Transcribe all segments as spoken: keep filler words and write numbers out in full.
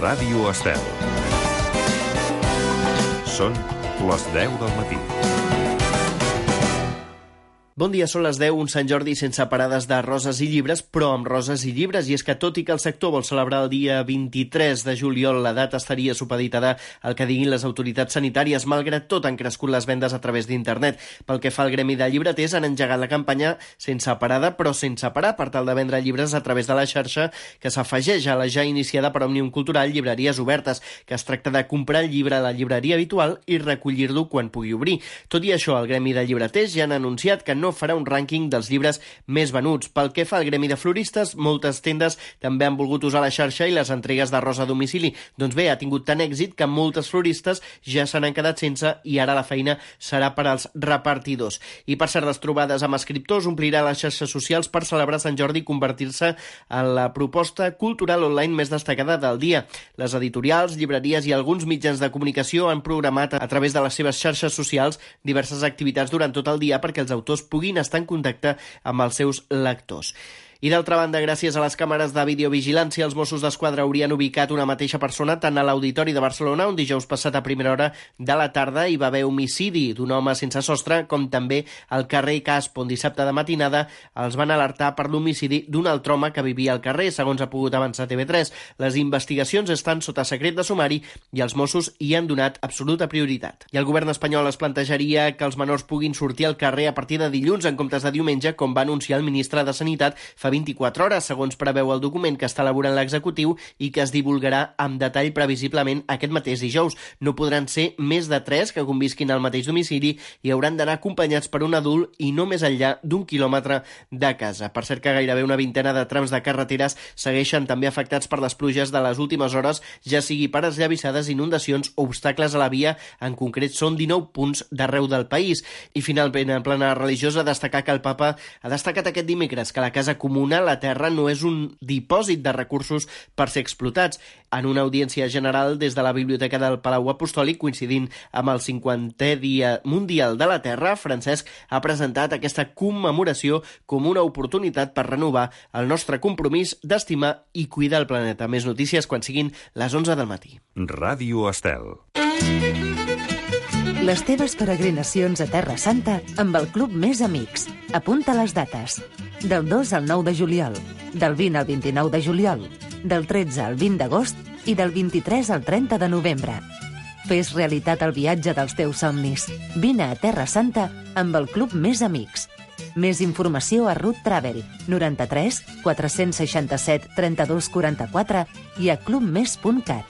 Ràdio Estel. Són les deu del matí. Bon dia, són les deu, un Sant Jordi sense parades de roses i llibres, però amb roses i llibres, i és que tot i que el sector vol celebrar el dia vint-i-tres de juliol, la data estaria supeditada al que diguin les autoritats sanitàries. Malgrat tot, han crescut les vendes a través d'internet. Pel que fa al gremi de llibreters, han engegat la campanya sense parada, però sense parar, per tal de vendre llibres a través de la xarxa, que s'afegeix a la ja iniciada per Òmnium Cultural Llibreries Obertes, que es tracta de comprar el llibre a la llibreria habitual i recollir-lo quan pugui obrir. Tot i això, el gremi de llibreters ja han anunciat que no farà un rànquing dels llibres més venuts. Pel que fa al gremi de floristes, moltes tendes també han volgut usar la xarxa i les entregues d'arròs a domicili. Doncs bé, ha tingut tant èxit que moltes floristes ja se n'han quedat sense i ara la feina serà per als repartidors. I per cert, les trobades amb escriptors omplirà les xarxes socials per celebrar Sant Jordi i convertir-se en la proposta cultural online més destacada del dia. Les editorials, llibreries i alguns mitjans de comunicació han programat a través de les seves xarxes socials diverses activitats durant tot el dia perquè els autors puguin estar en contacte amb els seus lectors. I d'altra banda, gràcies a les càmeres de videovigilància, els Mossos d'Esquadra haurien ubicat una mateixa persona tant a l'Auditori de Barcelona, on dijous passat a primera hora de la tarda hi va haver homicidi d'un home sense sostre, com també al carrer Casp, on dissabte de matinada els van alertar per l'homicidi d'un altre home que vivia al carrer, segons ha pogut avançar T V tres. Les investigacions estan sota secret de sumari i els Mossos hi han donat absoluta prioritat. I el govern espanyol es plantejaria que els menors puguin sortir al carrer a partir de dilluns en comptes de diumenge, com va anunciar el ministre de Sanitat fa vint-i-quatre hores, segons preveu el document que està elaborant l'executiu i que es divulgarà amb detall previsiblement aquest mateix dijous. No podran ser més de tres que convisquin al mateix domicili i hauran d'anar acompanyats per un adult i no més enllà d'un quilòmetre de casa. Per cert que gairebé una vintena de trams de carreteres segueixen també afectats per les pluges de les últimes hores, ja sigui per esllavissades, inundacions o obstacles a la via. En concret són dinou punts d'arreu del país. I finalment, en plana religiosa, destacar que el papa ha destacat aquest dimecres que la casa comuna, la terra, no és un dipòsit de recursos per ser explotats. En una audiència general des de la Biblioteca del Palau Apostòlic, coincidint amb el cinquantè Dia Mundial de la Terra, Francesc ha presentat aquesta commemoració com una oportunitat per renovar el nostre compromís d'estimar i cuidar el planeta. Més notícies quan siguin les onze del matí. Ràdio Estel. Les teves peregrinacions a Terra Santa amb el Club Més Amics. Apunta les dates. Del dos al nou de juliol, del vint al vint-i-nou de juliol, del tretze al vint d'agost i del vint-i-tres al trenta de novembre. Fes realitat el viatge dels teus somnis. Vine a Terra Santa amb el Club Més Amics. Més informació a Root Travel, noranta-tres quatre-cents seixanta-set trenta-dos quaranta-quatre i a clubmes punt cat.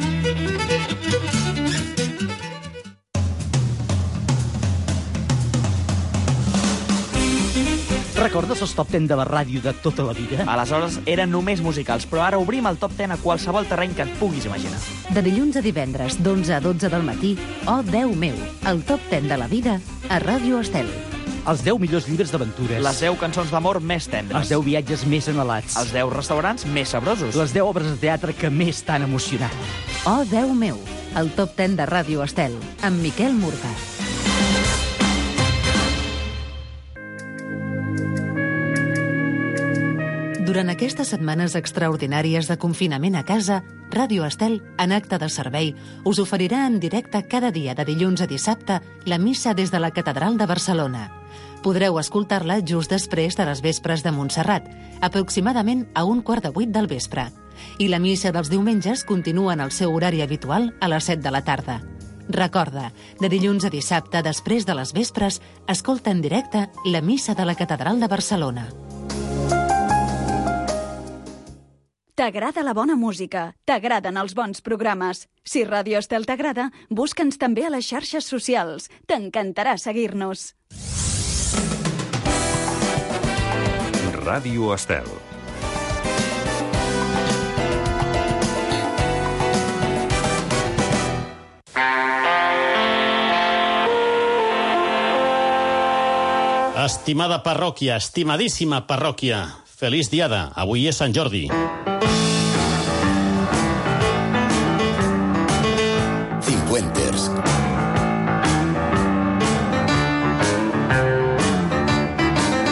Recordes els top deu de la ràdio de tota la vida? Aleshores eren només musicals, però ara obrim el top deu a qualsevol terreny que et puguis imaginar. De dilluns a divendres, d'onze a dotze del matí, Oh Déu meu, el top deu de la vida a Ràdio Estel. Els deu millors llibres d'aventures. Les deu cançons d'amor més tendres. Els deu viatges més anhelats. Els deu restaurants més sabrosos. Les deu obres de teatre que més t'han emocionat. Oh Déu meu, el top deu de Ràdio Estel, amb Miquel Murga. Durant aquestes setmanes extraordinàries de confinament a casa, Ràdio Estel, en acte de servei, us oferirà en directe cada dia de dilluns a dissabte la missa des de la Catedral de Barcelona. Podreu escoltar-la just després de les vespres de Montserrat, aproximadament a un quart de vuit del vespre. I la missa dels diumenges continua en el seu horari habitual a les set de la tarda. Recorda, de dilluns a dissabte, després de les vespres, escolta en directe la missa de la Catedral de Barcelona. T'agrada la bona música, t'agraden els bons programes. Si Ràdio Estel t'agrada, busca'ns també a les xarxes socials. T'encantarà seguir-nos. Ràdio Estel. Estimada parròquia, estimadíssima parròquia, feliç diada, avui és Sant Jordi. Cifuentes.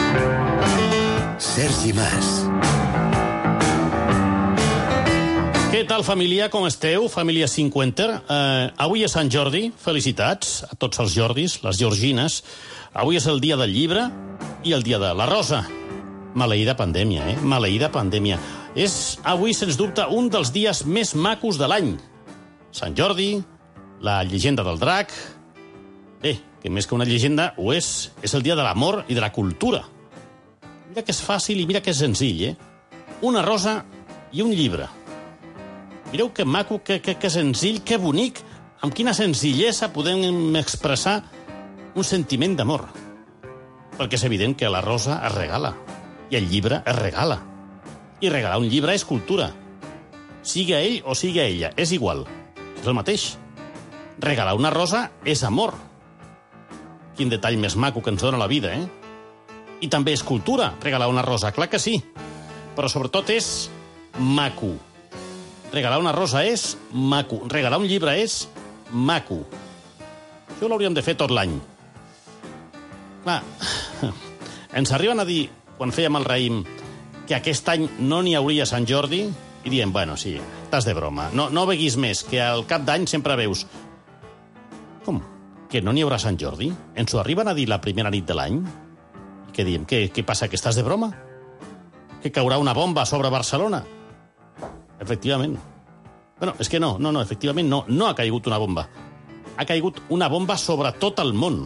Sergi Mas. Què Què tal, família? Com esteu? Família Cinquenter. Uh, avui és Sant Jordi. Felicitats a tots els Jordis, les Georgines. Avui és el dia del llibre i el dia de la rosa. Maleïda pandèmia, eh? Maleïda pandèmia. És avui, sens dubte, un dels dies més macos de l'any. Sant Jordi, la llegenda del drac... Bé, que més que una llegenda ho és, és el dia de l'amor i de la cultura. Mira que és fàcil i mira que és senzill, eh? Una rosa i un llibre. Mireu que maco, que, que, que senzill, que bonic, amb quina senzillesa podem expressar un sentiment d'amor. Perquè és evident que la rosa es regala, i el llibre es regala. I regalar un llibre és cultura. Sigui a ell o sigui a ella, és igual. És el mateix. Regalar una rosa és amor. Quin detall més maco que ens dona la vida, eh? I també és cultura, regalar una rosa, clar que sí. Però sobretot és maco. Regalar una rosa és maco. Regalar un llibre és maco. Això l'hauríem de fer tot l'any. Clar, ens arriben a dir, quan fèiem el raïm, que aquest any no n'hi hauria Sant Jordi, i diem, bueno, sí, estàs de broma. No, no beguis més, que al cap d'any sempre veus... Com? Que no n'hi haurà Sant Jordi? Ens ho arriben a dir la primera nit de l'any? I què diem? Què, què passa, que estàs de broma? Que caurà una bomba sobre Barcelona? Efectivament. Bueno, és que no, no, no, efectivament no, no ha caigut una bomba. Ha caigut una bomba sobre tot el món.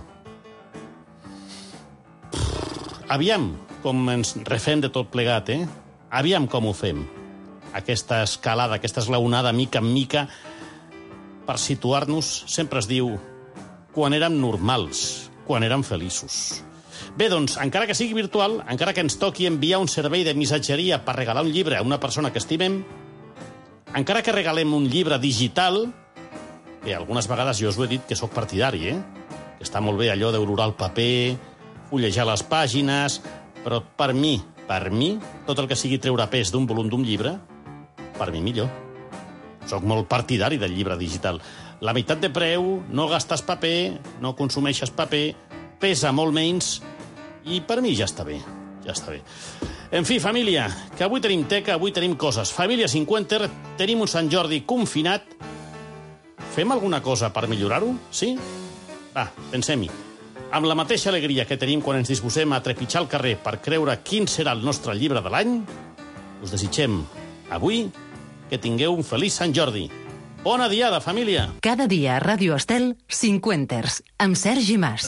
Aviam com ens refem de tot plegat, eh? Aviam com ho fem. Aquesta escalada, aquesta esglaonada mica en mica, per situar-nos, sempre es diu, quan érem normals, quan érem feliços. Bé, doncs, encara que sigui virtual, encara que ens toqui enviar un servei de missatgeria per regalar un llibre a una persona que estimem, encara que regalem un llibre digital, que algunes vegades jo us ho he dit que sóc partidari, eh? Que està molt bé allò d'olorar el paper, fullejar les pàgines, però per mi, per mi, tot el que sigui treure pes d'un volum d'un llibre, per mi millor. Soc molt partidari del llibre digital. La meitat de preu, no gastes paper, no consumeixes paper, pesa molt menys, i per mi ja està bé, ja està bé. En fi, família, que avui tenim teca, avui tenim coses. Família Cinquenter, tenim un Sant Jordi confinat. Fem alguna cosa per millorar-ho? Sí? Va, pensem-hi. Amb la mateixa alegria que tenim quan ens disposem a trepitjar el carrer per creure quin serà el nostre llibre de l'any, us desitgem avui que tingueu un feliç Sant Jordi. Bona diada, família! Cada dia a Ràdio Estel, Cinquenters, amb Sergi Mas.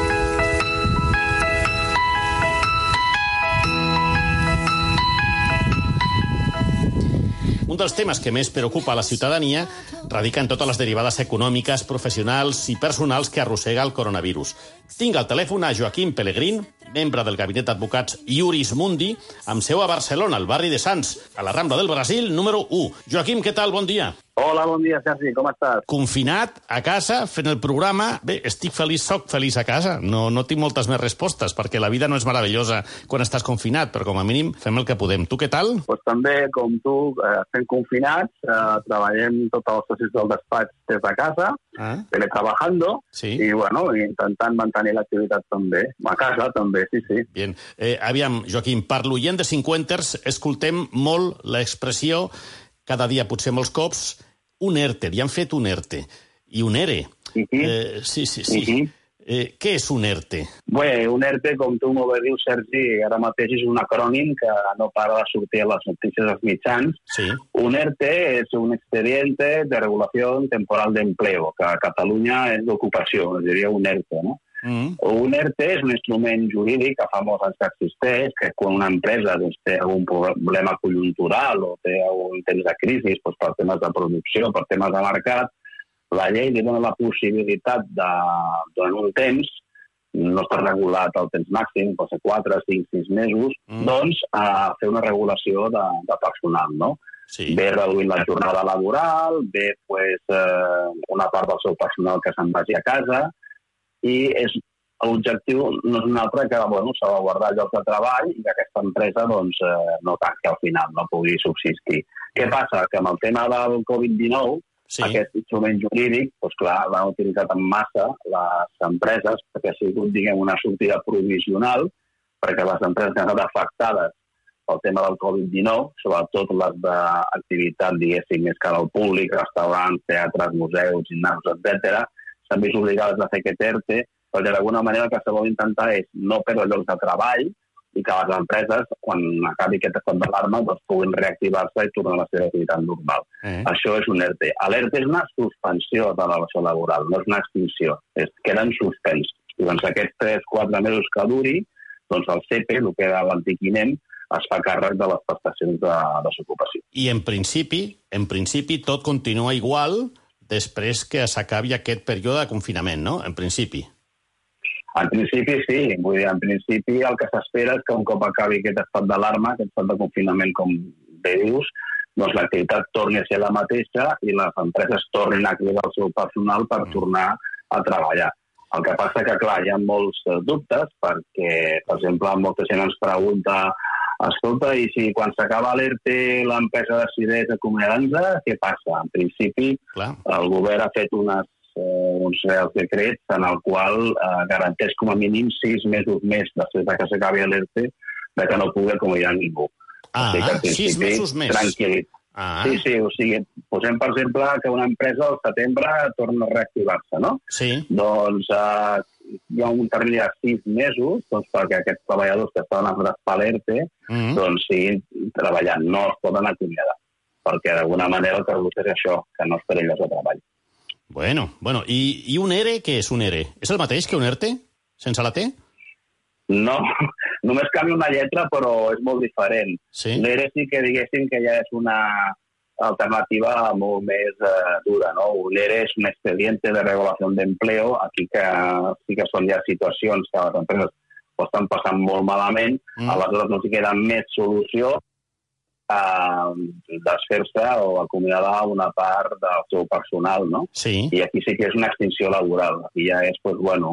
Un dels temes que més preocupa a la ciutadania radica en totes les derivades econòmiques, professionals i personals que arrossega el coronavirus. Tinc al telèfon a Joaquim Pelegrín, membre del gabinet d'advocats Iuris Mundi, amb seu a Barcelona, al barri de Sants, a la Rambla del Brasil, número u. Joaquim, què tal? Bon dia. Hola, bon dia, Sergi, com estàs? Confinat, a casa, fent el programa. Bé, estic feliç, soc feliç a casa. No, no tinc moltes més respostes, perquè la vida no és meravellosa quan estàs confinat, però com a mínim fem el que podem. Tu què tal? Pues també, com tu, eh, estem confinats, eh, treballem tots els socis del despatx des de casa, ah. teletrabajando, sí. I, bueno, intentant mantenir l'activitat també. A casa també, sí, sí. Bien. Eh, aviam, Joaquim, per l'oient de Cinquenters, escoltem molt l'expressió, cada dia potser molts cops, un ERTE, li han fet un ERTE. I un ERE. Uh-huh. Eh, sí, sí, sí. Uh-huh. Eh, què és un ERTE? Bé, un ERTE, com tu molt bé dius, Sergi, ara mateix és un acrònim que no para de sortir a les notícies dels mitjans. Sí. Un ERTE és un expediente de regulació temporal d'empleo, que a Catalunya és d'ocupació, es diria un ERTE, no? Mm. Un ERTE és un instrument jurídic que fa molts anys que existeix, que quan una empresa doncs, té algun problema conjuntural o té algun temps de crisi doncs, per temes de producció, per temes de mercat, la llei li dona la possibilitat de, durant un temps, no està regulat el temps màxim, pot ser quatre, cinc, sis mesos, mm. doncs a fer una regulació de, de personal, no? Sí. Bé reduint la jornada laboral, bé pues, eh, una part del seu personal que se'n vagi a casa, i és, l'objectiu no és un altre que bueno, salvaguardar llocs de treball i que aquesta empresa doncs, eh, no tanqui al final, no pugui subsistir. Què passa? Que amb el tema del covid dinou, sí. Aquest instrument jurídic, doncs clar, l'han utilitzat en massa les empreses perquè ha sigut, diguem, una sortida provisional, perquè les empreses que han estat afectades pel tema del covid dinou, sobretot les d'activitat, diguéssim, més cara al públic, restaurants, teatres, museus, gimnasos, etcètera, s'han vist obligades a fer aquest ERTE, perquè d'alguna manera el que se vol intentar és no perdre llocs de treball i que les empreses, quan acabi aquest estat d'alarma, doncs puguin reactivar-se i tornar a la seva activitat normal. Eh. Això és un ERTE. L'ERTE és una suspensió de la relació laboral, no és una extinció. Es queden suspens. I doncs aquests tres quatre mesos que duri, doncs el C E P E, el que era l'antic I N E M, es fa càrrec de les prestacions de desocupació. I en principi, en principi tot continua igual després que s'acabi aquest període de confinament, no? En principi. En principi, sí. Vull dir, en principi el que s'espera és que un cop acabi aquest estat d'alarma, aquest estat de confinament, com bé dius, doncs l'activitat torni a ser la mateixa i les empreses tornin a cridar el seu personal per mm. tornar a treballar. El que passa que, clar, hi ha molts dubtes perquè, per exemple, molta gent ens pregunta escolta, i si quan s'acaba l'ERTE l'empresa decideix acomiadar-nos, què passa? En principi, clar. El govern ha fet unes uns reals decrets en el qual eh, garanteix com a mínim sis mesos més després que s'acabi l'ERTE de que no pugui acomiadar ningú. Ah, o sigui, sis mesos més. Tranquil·lit. Ah. Sí, sí, o sigui, posem per exemple que una empresa al setembre torna a reactivar-se, no? Sí. Doncs eh, hi ha un termini de sis mesos doncs, perquè aquests treballadors que estaven afectats per l'ERTE mm-hmm. doncs siguin treballant, no es poden acomiadar, perquè d'alguna manera el que busca és això, que no es perden llocs de treball. Bueno, bueno, i, i un ERE, què és un ERE? És el mateix que un ERTE, sense la T? No, només canvia una lletra, però és molt diferent. Sí? L'ERE sí que diguéssim que ja és una alternativa molt més eh, dura, no? Un ERE és un expediente de regulació d'empleo, aquí que sí que són ja situacions que les empreses ho estan passant molt malament, mm. aleshores no s'hi queda més solució a desfer-se o acomiadar una part del seu personal, no? Sí. I aquí sí que és una extinció laboral. Aquí ja és, doncs, bueno,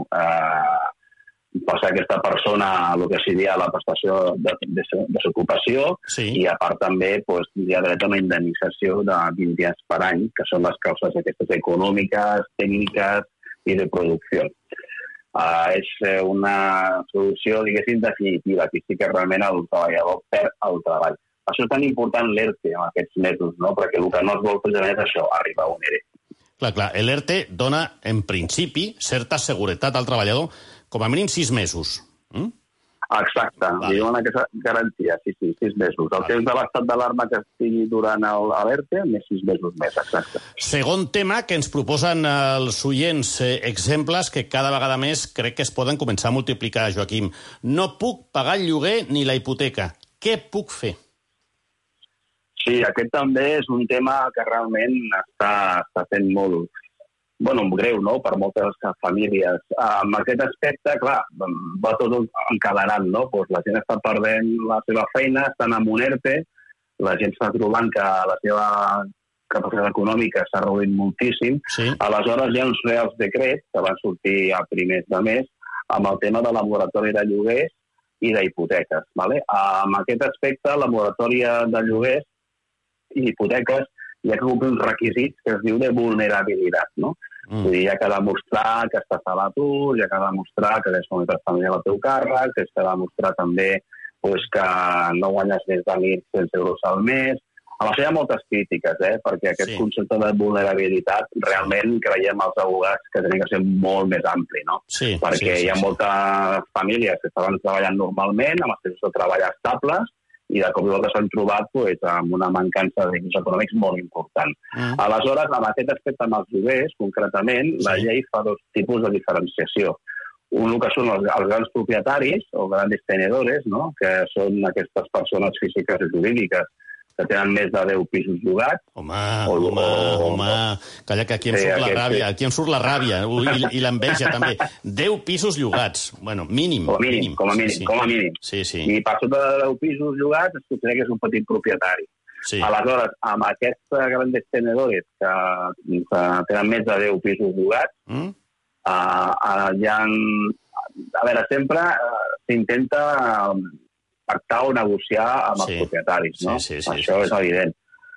eh, passar aquesta persona a el que seria la prestació de, de, de desocupació sí. i, a part, també doncs, hi ha dret a una indemnització de vint dies per any, que són les causes aquestes econòmiques, tècniques i de producció. Uh, és una solució, diguéssim, definitiva. Aquí sí que realment el treballador perd el treball. Això és tan important l'ERTE en aquests mesos, no? Perquè el que no es vol precisament és això, arribar a un ERE. Clar, clar, l'ERTE dona, en principi, certa seguretat al treballador, com a mínim sis mesos. Mm? Exacte, vale. Li donen aquesta garantia, sí, sí, sis mesos. El vale. Temps de l'estat d'alarma que estigui durant l'ERTE, més sis mesos més, exacte. Segon tema que ens proposen els oients, eh, exemples que cada vegada més crec que es poden començar a multiplicar, Joaquim. No puc pagar el lloguer ni la hipoteca. Què puc fer? Sí, aquest també és un tema que realment està, està fent molt, bueno, greu, no?, per moltes famílies. Amb aquest aspecte, clar, va tot encadenant, no? Pues la gent està perdent la seva feina, estan en un ERTE, la gent està trobant que la seva capacitat econòmica s'ha reduït moltíssim. Sí. Aleshores hi ha uns reals decrets que van sortir a primers de mes amb el tema de la moratòria de lloguers i d'hipoteques. Vale? Amb aquest aspecte, la moratòria de lloguers i hipoteques hi ha que complir uns requisits que es diu de vulnerabilitat, no? Mm. Vull dir, hi ha que demostrar que estàs a l'atur, hi ha que demostrar que tens una unitat familiar al teu càrrec, hi ha que demostrar també pues, que no guanyes més de mil cent euros al mes. A això hi ha moltes crítiques, eh? Perquè aquest sí. concepte de vulnerabilitat realment creiem els abogats que tenen que ser molt més ampli, no? Sí, perquè sí, sí, hi ha sí. moltes famílies que estaven treballant normalment, amb els temps de treball estables, i de cop i volta s'han trobat pues, amb una mancança d'ingressos econòmics molt important. Mm. Aleshores, amb aquest aspecte amb els lloguers, concretament, sí. la llei fa dos tipus de diferenciació. Un que són els, els grans propietaris, o grans tenedores, no? Que són aquestes persones físiques i jurídiques que tenen més de deu pisos llogats. Home, o, home, o, home, calla que aquí em sí, surt la ràbia, sí. aquí em surt la ràbia i, i l'enveja també. deu pisos llogats, bueno, mínim. Com a mínim, mínim. com a mínim, sí, sí. com a mínim. Sí, sí. I per sota de deu pisos llogats es considera que és un petit propietari. Sí. Aleshores, amb aquests grans tenedores que, que tenen més de deu pisos llogats, mm? uh, uh, hi ha... A veure, sempre uh, s'intenta... Uh, pactar o negociar amb sí. els propietaris, no? Sí, sí, sí, Això sí, és sí. evident.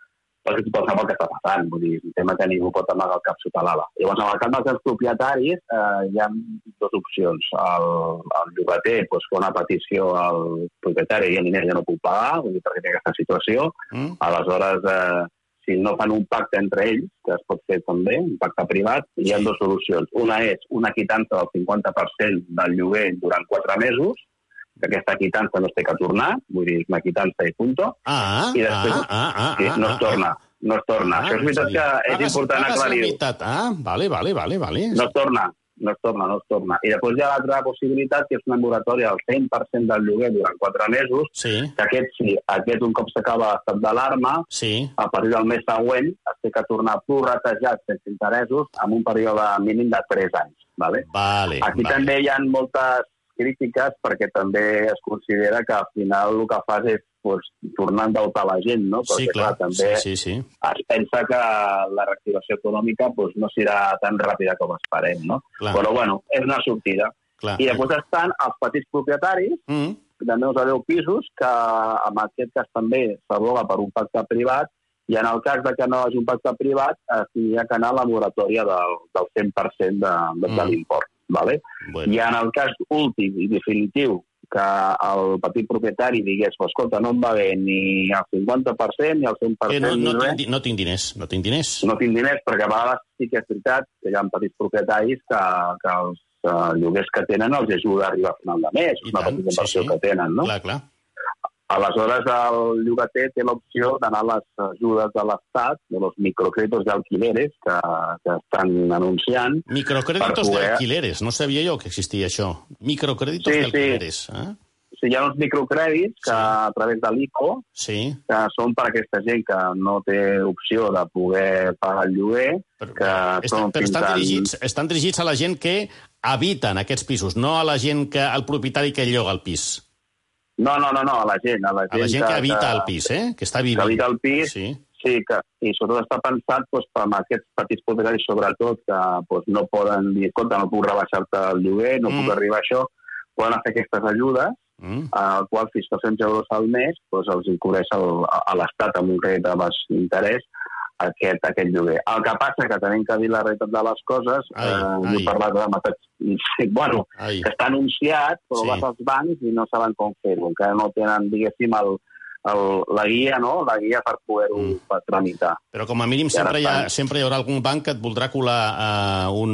perquè tothom sap el que està passant, vull dir, és un tema que ningú pot amagar el cap sota l'ala. Llavors, en el cas dels propietaris, eh, hi ha dues opcions. El, el llogater doncs, fa una petició al propietari i el diner ja no puc pagar, vull dir, perquè té aquesta situació. Mm. Aleshores, eh, si no fan un pacte entre ells, que es pot fer també, un pacte privat, hi ha sí. dues solucions. Una és una quitança del cinquanta per cent del lloguer durant quatre mesos, que aquesta quitança no es té que tornar, vull dir, és una quitança i punto, ah, i després ah, ah, ah, sí, no es torna, no es torna. Ah, Això és veritat que és pagues, important aclarir-ho. Ah, vale, vale, vale, vale. No es torna, no es torna, no es torna. I després hi ha l'altra possibilitat, que és una moratòria del cent per cent del lloguer durant quatre mesos, sí. que aquest, sí, aquest un cop s'acaba l'estat d'alarma, sí. a partir del mes següent es té que tornar prorratejat sense interessos amb un període mínim de tres anys. Vale? Vale, Aquí vale. també hi ha moltes crítiques perquè també es considera que al final el que fas és pues, tornar a endeutar la gent, no? Perquè, sí, clar, clar també sí, sí, sí. es pensa que la reactivació econòmica pues, no serà tan ràpida com esperem, no? Clar. Però, bueno, és una sortida. Clar. I després estan els petits propietaris, mm. també us adeu pisos, que en aquest cas també s'aboga per un pacte privat, i en el cas de que no hi hagi un pacte privat, s'hi ha que anar a la moratòria del, del cent per cent de, de, mm. de l'import. Vale? Bueno. I en el cas últim i definitiu que el petit propietari digués pues, escolta, no em va bé ni el cinquanta per cent ni el cent per cent eh, no, no, ni tinc, no tinc diners, no tinc diners. No tinc diners, perquè a vegades sí que és veritat que hi ha petits propietaris que, que els uh, lloguers que tenen els ajuda a arribar a final de mes, I una tant, petita inversió sí, sí. que tenen, no? Clar, clar. Aleshores, el llogater té l'opció d'anar a les ajudes de l'Estat, de los microcréditos de alquileres, que, que estan anunciant. Microcréditos poder... de alquileres, no sabia jo que existia això. Microcréditos sí, de alquileres. Sí. Eh? Sí, hi ha uns microcrèdits que, sí. a través de l'I C O, sí. que són per a aquesta gent que no té opció de poder pagar el lloguer. Però, que estan, però estan, dirigits, estan dirigits a la gent que habita en aquests pisos, no a la gent que, al propietari que lloga el pis. No, no, no, no, a la gent. A la gent, a la gent que, que habita que, al pis, eh? Que està vivint. Que habita al pis, sí. sí que, i sobretot està pensat doncs, per aquests petits propietaris, sobretot, que doncs, no poden dir, escolta, no puc rebaixar-te el lloguer, no mm. puc arribar a això, poden fer aquestes ajudes, mm. al qual fins a dos-cents euros al mes doncs, els cobreix a l'Estat amb un crèdit de baix interès aquest, aquest lloguer. El que passa que tenim que dir la realitat de les coses, ai, eh, ai. he parlat de matats, bueno, ai. que està anunciat, però sí. vas als bancs i no saben com fer-ho, encara no tenen, diguéssim, el, el, la guia, no?, la guia per poder-ho mm. tramitar. Però com a mínim sempre hi, ha, sempre hi haurà algun banc que et voldrà colar uh, un,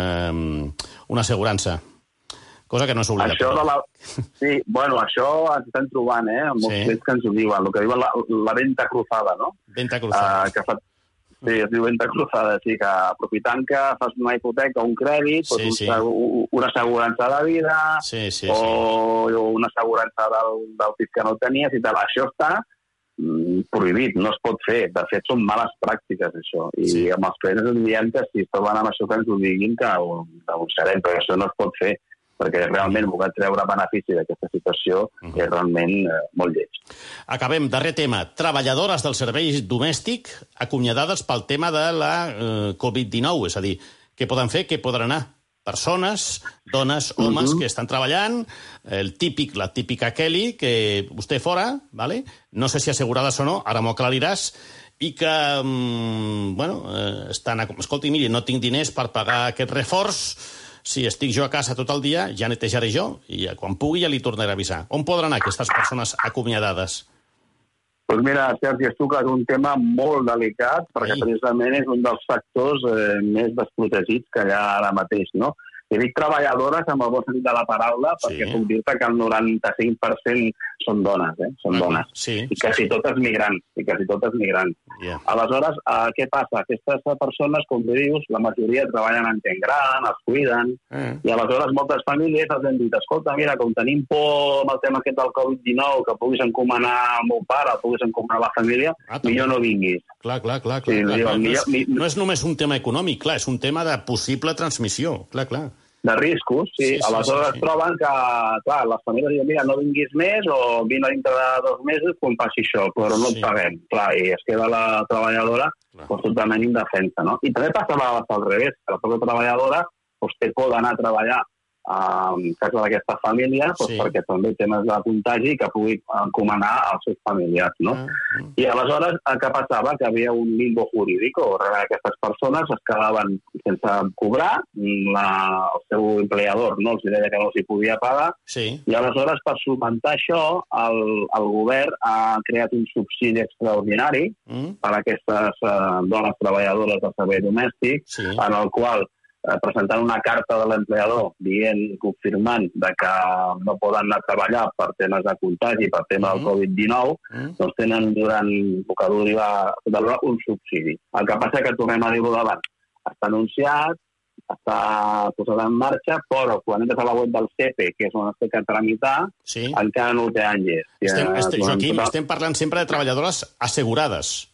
uh, una assegurança. Cosa que no és obligatori. La... Sí, bueno, això ens estan trobant, eh? Molts sí. clients que ens ho diuen, el que diuen la, la venta cruzada, no? Venta cruzada. Uh, que fa... Sí, es diu venta cruzada, sí, que aprofitant que fas una hipoteca o un crèdit, sí, doncs, sí. una assegurança de vida, sí, sí, o, sí. o una assegurança del, del pis que no tenies i tal. Això està mm, prohibit, no es pot fer. De fet, són males pràctiques, això. I sí. amb els clients ens diem que si es troben amb això que ens ho diguin, que ho denunciarem, però això no es pot fer, perquè realment voler treure benefici d'aquesta situació uh-huh. és realment eh, molt lleig. Acabem. Darrer tema. Treballadores del servei domèstic acomiadades pel tema de la eh, covid dinou. És a dir, què poden fer, què podran anar? Persones, dones, homes uh-huh. que estan treballant, el típic, la típica Kelly, que vostè fora, ¿vale? No sé si assegurades o no, ara m'ho aclariràs, i que, mm, bueno, eh, estan... Escolti, miri, no tinc diners per pagar aquest reforç, si estic jo a casa tot el dia, ja netejaré jo, i quan pugui ja li tornaré a avisar. On podran anar aquestes persones acomiadades? Doncs pues mira, Sergi, has tocat un tema molt delicat, perquè Ai. precisament és un dels factors eh, més desprotegits que hi ha ara mateix, no? I dic treballadores amb el bon sentit de la paraula, sí. perquè puc dir-te que el noranta-cinc per cent són dones, eh? Són uh-huh. dones. Sí, I quasi sí, totes migrants, i quasi totes migrants. Yeah. Aleshores, eh, què passa? Aquestes persones, com tu dius, la majoria treballen en gent gran, els cuiden, uh-huh. i aleshores moltes famílies els han dit, escolta, mira, com tenim por amb el tema aquest del covid dinou, que puguis encomanar el meu pare, puguis encomanar la família, ah, millor no vinguis. Clar, clar, clar. clar, sí, clar, diuen, clar. No, millor, és, no és només un tema econòmic, clar, és un tema de possible transmissió, clar, clar. De riscos, sí. sí, sí Aleshores sí, sí. troben que, clar, les famílies diuen, mira, no vinguis més o vine dintre de dos mesos quan passi això, però no sí. et paguem. Clar, i es queda la treballadora pues, totalment indefensa, no? I també passa a vegades al revés, que la propia treballadora pues, té por d'anar a treballar en casa d'aquesta família, doncs, Sí. perquè també temes de contagi que pugui encomanar als seus familiars, no? Ah, ah. I aleshores, eh, què passava? Que havia un limbo jurídic, o aquestes persones es quedaven sense cobrar, la, el seu empleador no els deia que no els hi podia pagar, Sí. i aleshores, per solventar això, el, el govern ha creat un subsidi extraordinari Mm. per a aquestes eh, dones treballadores del servei domèstic, Sí. en el qual eh, presentant una carta de l'empleador dient, confirmant de que no poden anar a treballar per temes de contagi, per tema del Mm. covid dinou, Mm. doncs tenen durant el que dura un subsidi. El que passa és que tornem a dir-ho davant. Està anunciat, està posat en marxa, però quan entres a la web del C E P E, que és on es té que tramitar, Sí. encara no ho té enllest. Estem, estem, Durant Joaquim, tota- estem parlant sempre de treballadores assegurades.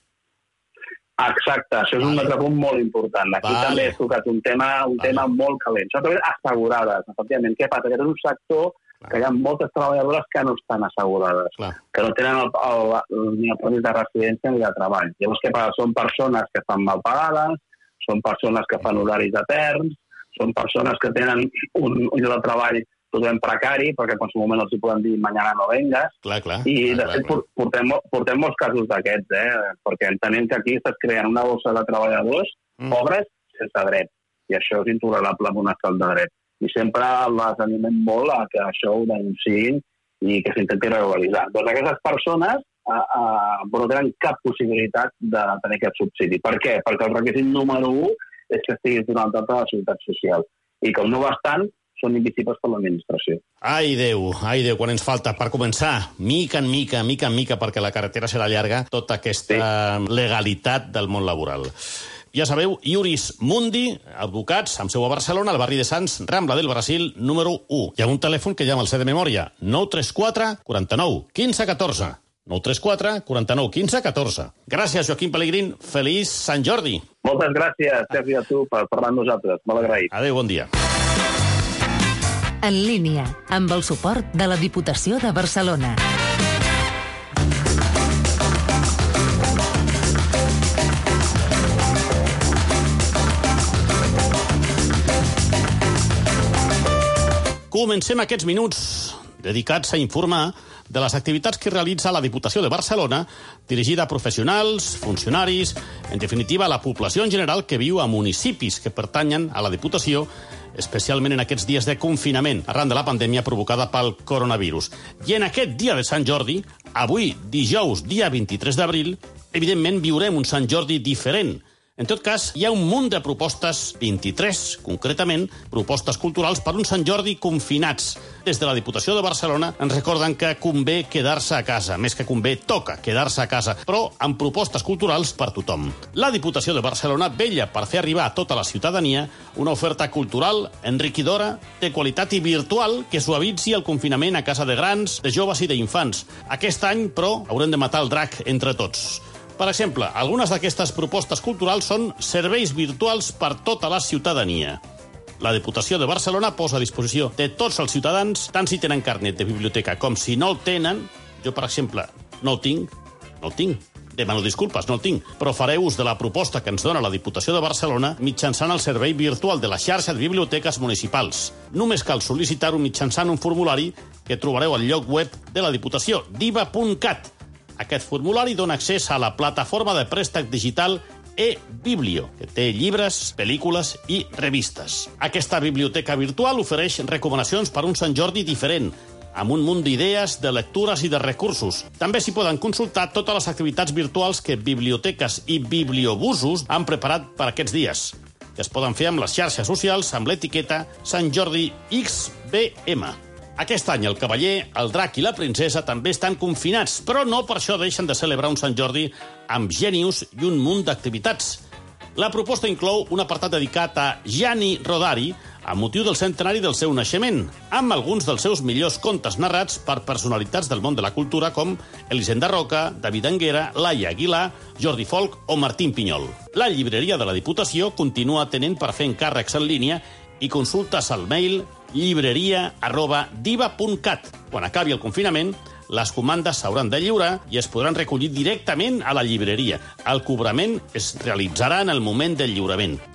Exacte, això és Vale. un altre punt molt important. Aquí Vale. també has tocat un tema, un Vale. tema molt calent. Sobretot assegurades, efectivament. Què passa? Que és un sector que hi ha moltes treballadores que no estan assegurades, Clar. que no tenen el, el, el, ni el permís de residència ni de treball. Llavors, què passa? Són persones que estan mal pagades, són persones que fan horaris eterns, són persones que tenen un, un lloc de treball totalment precari, perquè en qualsevol moment els hi poden dir mañana no vengas, Clar, clar. i, clar, de clar, fet, clar. portem, portem molts casos d'aquests, eh? Perquè entenem que aquí estàs creant una bossa de treballadors Mm. pobres sense dret, i això és intolerable amb un estat de dret. I sempre les animem molt a que això ho denunciïn i que s'intenti regularitzar. Doncs aquestes persones eh, eh, no tenen cap possibilitat de tenir aquest subsidi. Per què? Perquè el requisit número un és que estiguis durant tota la seguretat social. I com no ho estan, són invisibles per l'administració. Ai, Déu, ai, Déu, quan ens falta per començar, mica en mica, mica en mica, perquè la carretera serà llarga, tota aquesta sí. legalitat del món laboral. Ja sabeu, Iuris Mundi, advocats, amb seu a Barcelona, al barri de Sants, Rambla del Brasil, número u. Hi ha un telèfon que ja me'l sé de memòria, nou tres quatre, quaranta nou, quinze catorze. nou tres quatre, quaranta nou, quinze catorze. Gràcies, Joaquim Pelegrín. Feliç Sant Jordi. Moltes gràcies, Sergi, a tu, per parlar amb nosaltres. Molt agraït. Adéu, bon dia. En línia, amb el suport de la Diputació de Barcelona. Comencem aquests minuts dedicats a informar de les activitats que realitza la Diputació de Barcelona, dirigida a professionals, funcionaris, en definitiva a la població en general que viu a municipis que pertanyen a la Diputació, especialment en aquests dies de confinament arran de la pandèmia provocada pel coronavirus. I en aquest dia de Sant Jordi, avui, dijous, dia vint-i-tres d'abril, evidentment viurem un Sant Jordi diferent. En tot cas, hi ha un munt de propostes, vint-i-tres, concretament, propostes culturals per un Sant Jordi confinats. Des de la Diputació de Barcelona ens recorden que convé quedar-se a casa. Més que convé, toca quedar-se a casa, però amb propostes culturals per tothom. La Diputació de Barcelona vetlla per fer arribar a tota la ciutadania una oferta cultural enriquidora, de qualitat i virtual que suavitzi el confinament a casa de grans, de joves i d'infants. Aquest any, però, haurem de matar el drac entre tots. Per exemple, algunes d'aquestes propostes culturals són serveis virtuals per tota la ciutadania. La Diputació de Barcelona posa a disposició de tots els ciutadans, tant si tenen carnet de biblioteca com si no el tenen. Jo, per exemple, no el tinc, no el tinc. Demano disculpes, no el tinc, però faré ús de la proposta que ens dona la Diputació de Barcelona mitjançant el servei virtual de la xarxa de biblioteques municipals. Només cal sol·licitar-ho mitjançant un formulari que trobareu al lloc web de la Diputació, diva punt cat. Aquest formulari dona accés a la plataforma de préstec digital e-Biblio, que té llibres, pel·lícules i revistes. Aquesta biblioteca virtual ofereix recomanacions per un Sant Jordi diferent, amb un munt d'idees, de lectures i de recursos. També s'hi poden consultar totes les activitats virtuals que biblioteques i bibliobusos han preparat per aquests dies, que es poden fer amb les xarxes socials amb l'etiqueta Sant Jordi X B M. Aquest any el cavaller, el drac i la princesa també estan confinats, però no per això deixen de celebrar un Sant Jordi amb gènios i un munt d'activitats. La proposta inclou un apartat dedicat a Gianni Rodari, a motiu del centenari del seu naixement, amb alguns dels seus millors contes narrats per personalitats del món de la cultura com Elisenda Roca, David Anguera, Laia Aguilar, Jordi Folk o Martín Pinyol. La llibreria de la Diputació continua tenint per fer encàrrecs en línia i consultes al mail llibreria arroba diva punt cat. Quan acabi el confinament, les comandes s'hauran de lliurar i es podran recollir directament a la llibreria. El cobrament es realitzarà en el moment del lliurament.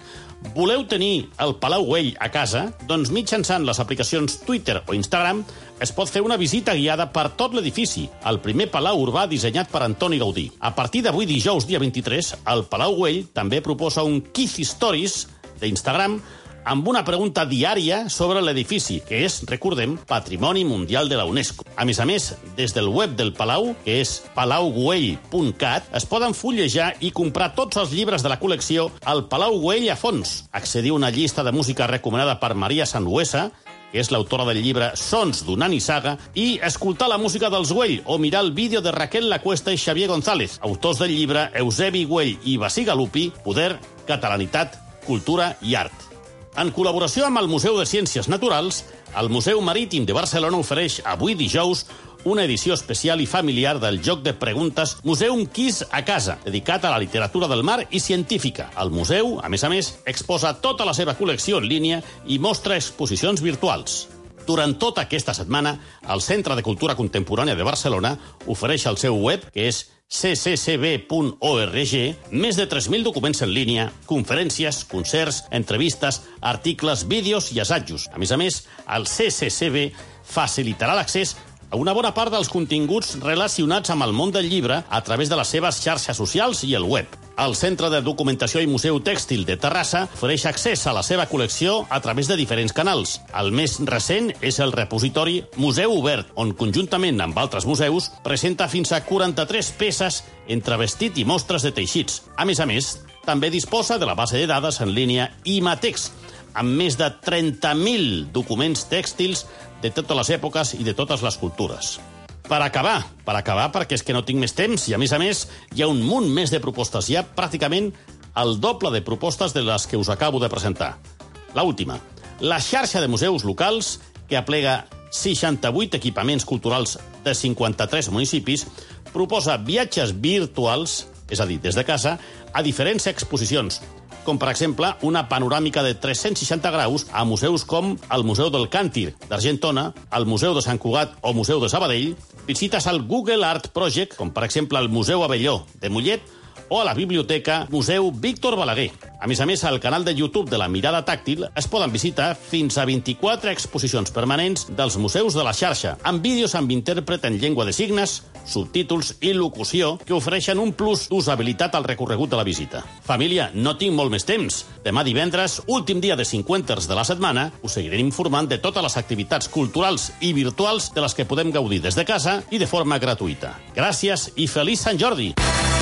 Voleu tenir el Palau Güell a casa? Doncs mitjançant les aplicacions Twitter o Instagram es pot fer una visita guiada per tot l'edifici, el primer palau urbà dissenyat per Antoni Gaudí. A partir d'avui dijous, dia vint-i-tres, el Palau Güell també proposa un Kiss Stories d'Instagram amb una pregunta diària sobre l'edifici, que és, recordem, Patrimoni Mundial de la UNESCO. A més a més, des del web del Palau, que és palau güell punt cat, es poden fullejar i comprar tots els llibres de la col·lecció al Palau Güell a fons. Accedir a una llista de música recomanada per Maria Sanhuesa, que és l'autora del llibre Sons d'una nissaga, i escoltar la música dels Güell o mirar el vídeo de Raquel Lacuesta i Xavier González, autors del llibre Eusebi Güell i Basí Galupi, Poder, Catalanitat, Cultura i Art. En col·laboració amb el Museu de Ciències Naturals, el Museu Marítim de Barcelona ofereix avui dijous una edició especial i familiar del joc de preguntes Museum Kiss a casa, dedicat a la literatura del mar i científica. El museu, a més a més, exposa tota la seva col·lecció en línia i mostra exposicions virtuals. Durant tota aquesta setmana, el Centre de Cultura Contemporània de Barcelona ofereix al seu web, que és c c c b punt org, més de tres mil documents en línia, conferències, concerts, entrevistes, articles, vídeos i assajos. A més a més, el C C C B facilitarà l'accés a una bona part dels continguts relacionats amb el món del llibre a través de les seves xarxes socials i el web. El Centre de Documentació i Museu Tèxtil de Terrassa ofereix accés a la seva col·lecció a través de diferents canals. El més recent és el repositori Museu Obert, on, conjuntament amb altres museus, presenta fins a quaranta-tres peces entre vestit i mostres de teixits. A més a més, també disposa de la base de dades en línia Imatex, amb més de trenta mil documents tèxtils de totes les èpoques i de totes les cultures. Per acabar, per acabar, perquè és que no tinc més temps, i a més a més hi ha un munt més de propostes, hi ha pràcticament el doble de propostes de les que us acabo de presentar. La última, la xarxa de museus locals, que aplega seixanta-vuit equipaments culturals de cinquanta-tres municipis, proposa viatges virtuals, és a dir, des de casa, a diferents exposicions, com per exemple una panoràmica de tres-cents seixanta graus a museus com el Museu del Càntir d'Argentona, el Museu de Sant Cugat o Museu de Sabadell, visites al Google Art Project, com per exemple el Museu Abelló de Mollet, o a la Biblioteca Museu Víctor Balaguer. A més a més, al canal de YouTube de la Mirada Tàctil es poden visitar fins a vint-i-quatre exposicions permanents dels museus de la xarxa, amb vídeos amb intèrpret en llengua de signes, subtítols i locució que ofereixen un plus d'usabilitat al recorregut de la visita. Família, no tinc molt més temps. Demà divendres, últim dia de cinquanters de la setmana, us seguirem informant de totes les activitats culturals i virtuals de les que podem gaudir des de casa i de forma gratuïta. Gràcies i feliç Sant Jordi!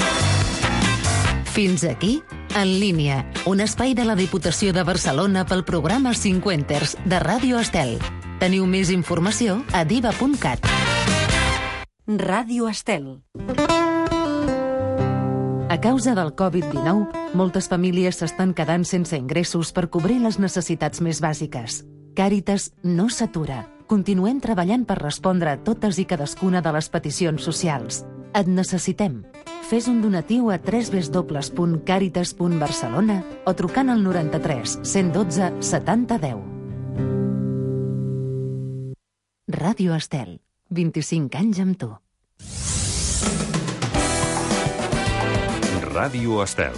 Fins aquí, En línia, un espai de la Diputació de Barcelona pel programa Cinquanters de Ràdio Estel. Teniu més informació a diva punt cat. Ràdio Estel. A causa del covid dinou, moltes famílies s'estan quedant sense ingressos per cobrir les necessitats més bàsiques. Càritas no s'atura. Continuem treballant per respondre a totes i cadascuna de les peticions socials. Et necessitem. Fes un donatiu a w w w punt càritas punt barcelona o trucant al noranta-tres cent dotze setanta deu. Ràdio Estel. vint-i-cinc anys amb tu. Ràdio Estel.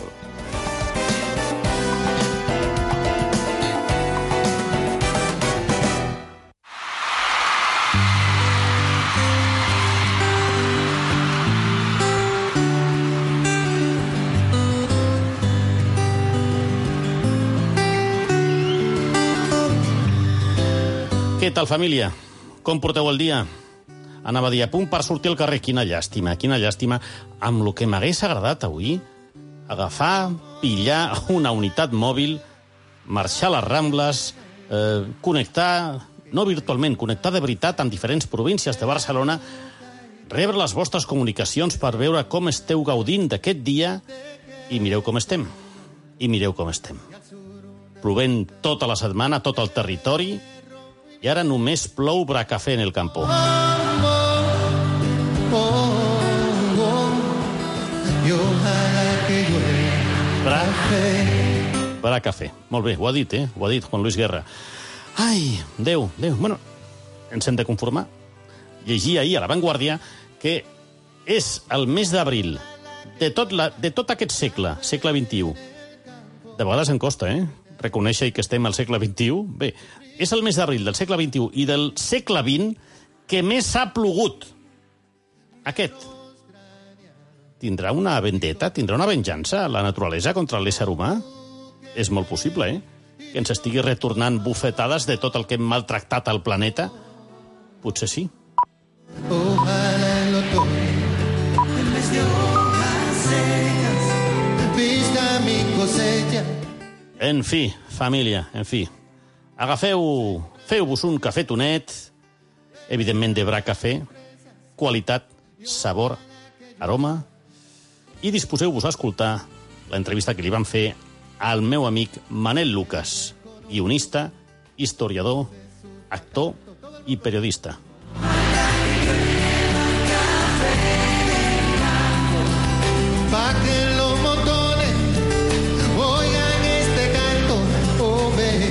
Què tal, família? Com porteu el dia? Anava a dir, a punt per sortir al carrer. Quina llàstima, quina llàstima. Amb el que m'hagués agradat avui, agafar, pillar una unitat mòbil, marxar a les Rambles, eh, connectar, no virtualment, connectar de veritat amb diferents províncies de Barcelona, rebre les vostres comunicacions per veure com esteu gaudint d'aquest dia i mireu com estem. I mireu com estem. Plovent tota la setmana, tot el territori, i ara només plou bracafé en el campo. Bracafé. Molt bé, ho ha dit, eh? Ho ha dit Juan Luis Guerra. Ai, Déu, Déu. Bueno, ens hem de conformar. Llegia ahir a La Vanguardia que és el mes d'abril de tot, la, de tot aquest segle, segle vint-i-u. De vegades em costa, eh? reconèixer que estem al segle vint-i-u. Bé, és el mes d'abril del segle vint-i-u i del segle vint que més ha plogut. Aquest. Tindrà una vendetta, tindrà una venjança la naturalesa contra l'ésser humà? És molt possible, eh? Que ens estigui retornant bufetades de tot el que hem maltractat al planeta? Potser sí. Ojalá el otoño, en vez de hojas secas, vista mi cosecha. En fi, família, en fi. Agafeu, feu-vos un cafetonet, evidentment de Bra Cafè, qualitat, sabor, aroma, i disposeu-vos a escoltar l'entrevista que li van fer al meu amic Manel Lucas, guionista, historiador, actor i periodista. Pa que los motones oigan este canto, oh ve.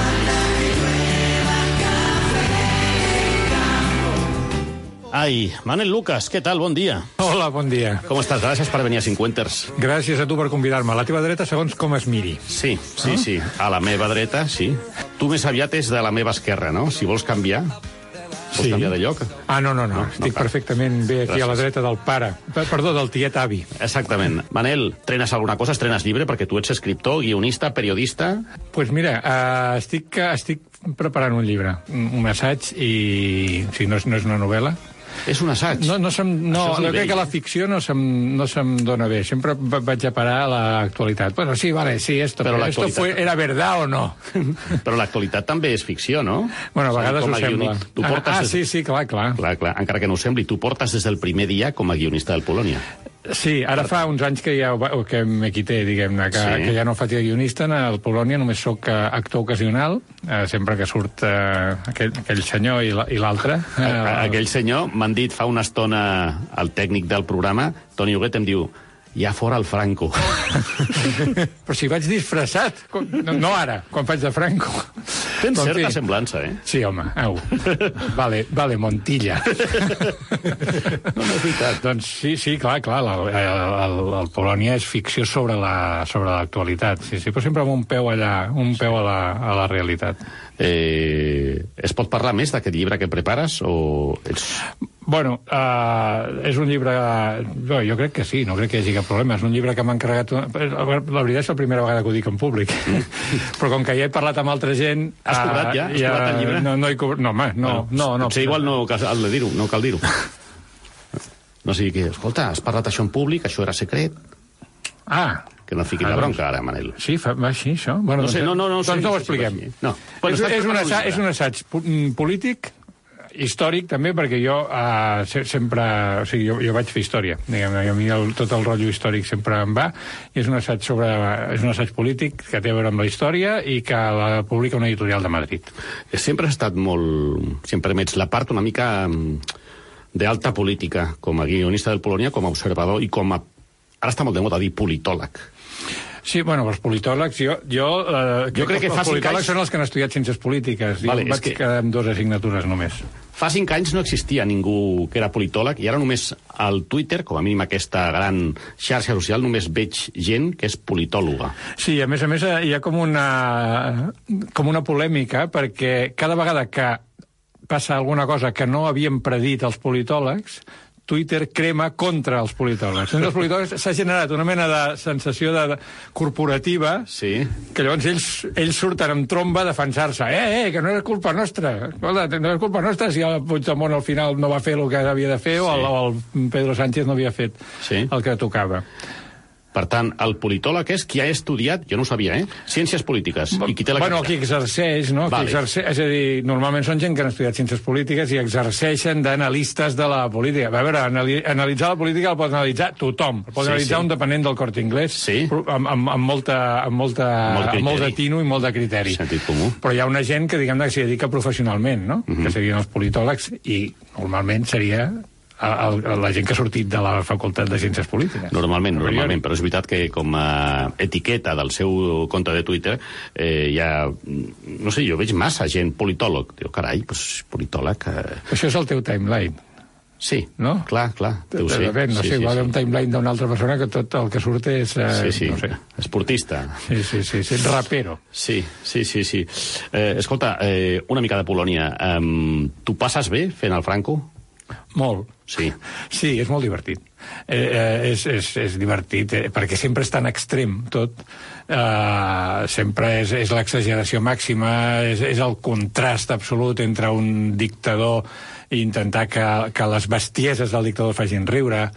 Ai, Manel Lucas, què tal? Bon dia. Hola, bon dia. Com estàs? Gràcies per venir a Cinquenters. Gràcies a tu per convidar-me. A la teva dreta, segons com es miri. Sí, sí, No? sí. A la meva dreta, sí. Tu més aviat és de la meva esquerra, no? Si vols canviar, vols Sí. canviar de lloc. Ah, no, no, no. No, Estic no cal. perfectament bé aquí Gràcies. a la dreta del pare. Per- Perdó, del tiet avi. Exactament. Manel, trenes alguna cosa? Estrenes llibre? Perquè tu ets escriptor, guionista, periodista... Doncs pues mira, uh, estic, estic preparant un llibre, un un assaig, i... O sigui, no és, no és una novel·la. És un assaig. No, no, se'm, no, Això és jo nivell. crec que la ficció no se'm, no se'm dona bé. Sempre va- vaig a parar a l'actualitat. Bueno, sí, vale, sí, esto, Però pero esto l'actualitat- fue, era verdad o no? Però l'actualitat també és ficció, no? Bueno, a O sigui, vegades com ho sembla. guioni- Tu Ah, portes ah, des- sí, sí, clar, clar. Clar, clar, encara que no ho sembli, tu portes des del primer dia com a guionista del Polònia. Sí, ara fa uns anys que ja ho va- que me quité, diguem-ne, que, Sí. que ja no faig de guionista. Al Polònia només sóc eh, actor ocasional, eh, sempre que surt eh, aquell, aquell senyor i la- i l'altre. A- a- Aquell senyor, m'han dit fa una estona el tècnic del programa, Toni Huguet, em diu ja fora el Franco. Però si vaig disfressat, com- no, no ara, quan faig de Franco. Tens Però, en certa fi. semblança, eh? Sí, home, au. Vale, vale, Montilla. No, no és veritat. Doncs sí, sí, clar, clar, el, el, el, el Polònia és ficció sobre la sobre l'actualitat, sí, sí, però sempre amb un peu allà, un peu a la, a la realitat. Eh, es pot parlar més d'aquest llibre que prepares o ets... Bueno, uh, és un llibre... No, jo crec que sí, no crec que hi hagi cap problema. És un llibre que m'ha encarregat... Una... La veritat és la primera vegada que ho dic en públic. Però com que ja he parlat amb altra gent... Has cobrat ja? Has cobrat el llibre? No, no, he cobrat... no, home, no, Bueno, no, no. Potser igual no cal de dir-ho, no cal dir-ho. No sigui que, escolta, has parlat això en públic, això era secret, Ah, que no et fiquin Ah, la doncs- bronca ara, Manel. sí, fa, va així, això? Bueno, No sé, no, no, no, doncs sí, no ho sí, sí, expliquem. sí. No. Bueno, és, estàs és, un preparant un assaig, llibre. és un assaig po- mm, polític, històric també, perquè jo uh, se, sempre... O sigui, jo, jo vaig fer història, diguem-ne, i a mi el, tot el rotllo històric sempre em va, i és un assaig sobre... És un assaig polític que té a veure amb la història i que la publica una editorial de Madrid. Sempre has estat molt... Si em permets, la part una mica mm, d'alta política, com a guionista del Polònia, com a observador i com a... Ara està molt de moda dir politòleg. Sí, bueno, els politòlegs, jo... Jo, uh, Jo crec que els fa cinc politòlegs anys- són els que han estudiat ciències polítiques. Jo Vale, és vaig que- quedar amb dues assignatures només. Fa cinc anys no existia ningú que era politòleg i ara només al Twitter, com a mínim aquesta gran xarxa social, només veig gent que és politòloga. Sí, a més a més hi ha com una, com una polèmica, perquè cada vegada que passa alguna cosa que no havien predit els politòlegs, Twitter crema contra els politòlegs. Entre els politòlegs s'ha generat una mena de sensació de, de corporativa, sí, que llavors ells, ells surten amb tromba a defensar-se. Eh, eh, que no és culpa nostra. Escolta, no és culpa nostra si el Puigdemont al final no va fer el que havia de fer, sí, o, el, o el Pedro Sánchez no havia fet sí. el que tocava. Per tant, el politòleg és qui ha estudiat, jo no ho sabia, eh? Ciències polítiques. I qui té la Bueno, carrera. qui exerceix, no? Vale. Qui exerceix, és a dir, normalment són gent que han estudiat ciències polítiques i exerceixen d'analistes de la política. A veure, anali analitzar la política el pot analitzar tothom. El pot Sí, analitzar sí. un dependent del Corte Inglés, Sí. però amb, amb, amb, molta, amb, molta, Molt criteri. amb molt de tino i molt de criteri. Sentit comú. Però hi ha una gent que, diguem-ne, que s'hi dedica professionalment, no? Mhm. Que serien els politòlegs, i normalment seria el, el, la gent que ha sortit de la Facultat de Ciències Polítiques. Normalment, A priori. normalment, però és veritat que com a etiqueta del seu compte de Twitter eh, hi ha, no sé, jo veig massa gent politòleg. Diu, carai, doncs politòleg... Eh... Això és el teu timeline. Sí, no? clar, clar, deu ser. De fet, no sí, sé, sí, igual sí. un timeline d'una altra persona que tot el que surt és... Eh, Sí, sí, no sé. esportista. Sí, sí, sí, sí, rapero. Sí, sí, sí, sí. Eh, escolta, eh, una mica de Polònia. Um, tu passes bé fent el Franco? Molt. Sí. Sí, és molt divertit. Eh, eh, és, és, és divertit, eh, perquè sempre és tan extrem tot. Eh, sempre és, és l'exageració màxima, és, és el contrast absolut entre un dictador i intentar que, que les bestieses del dictador facin riure.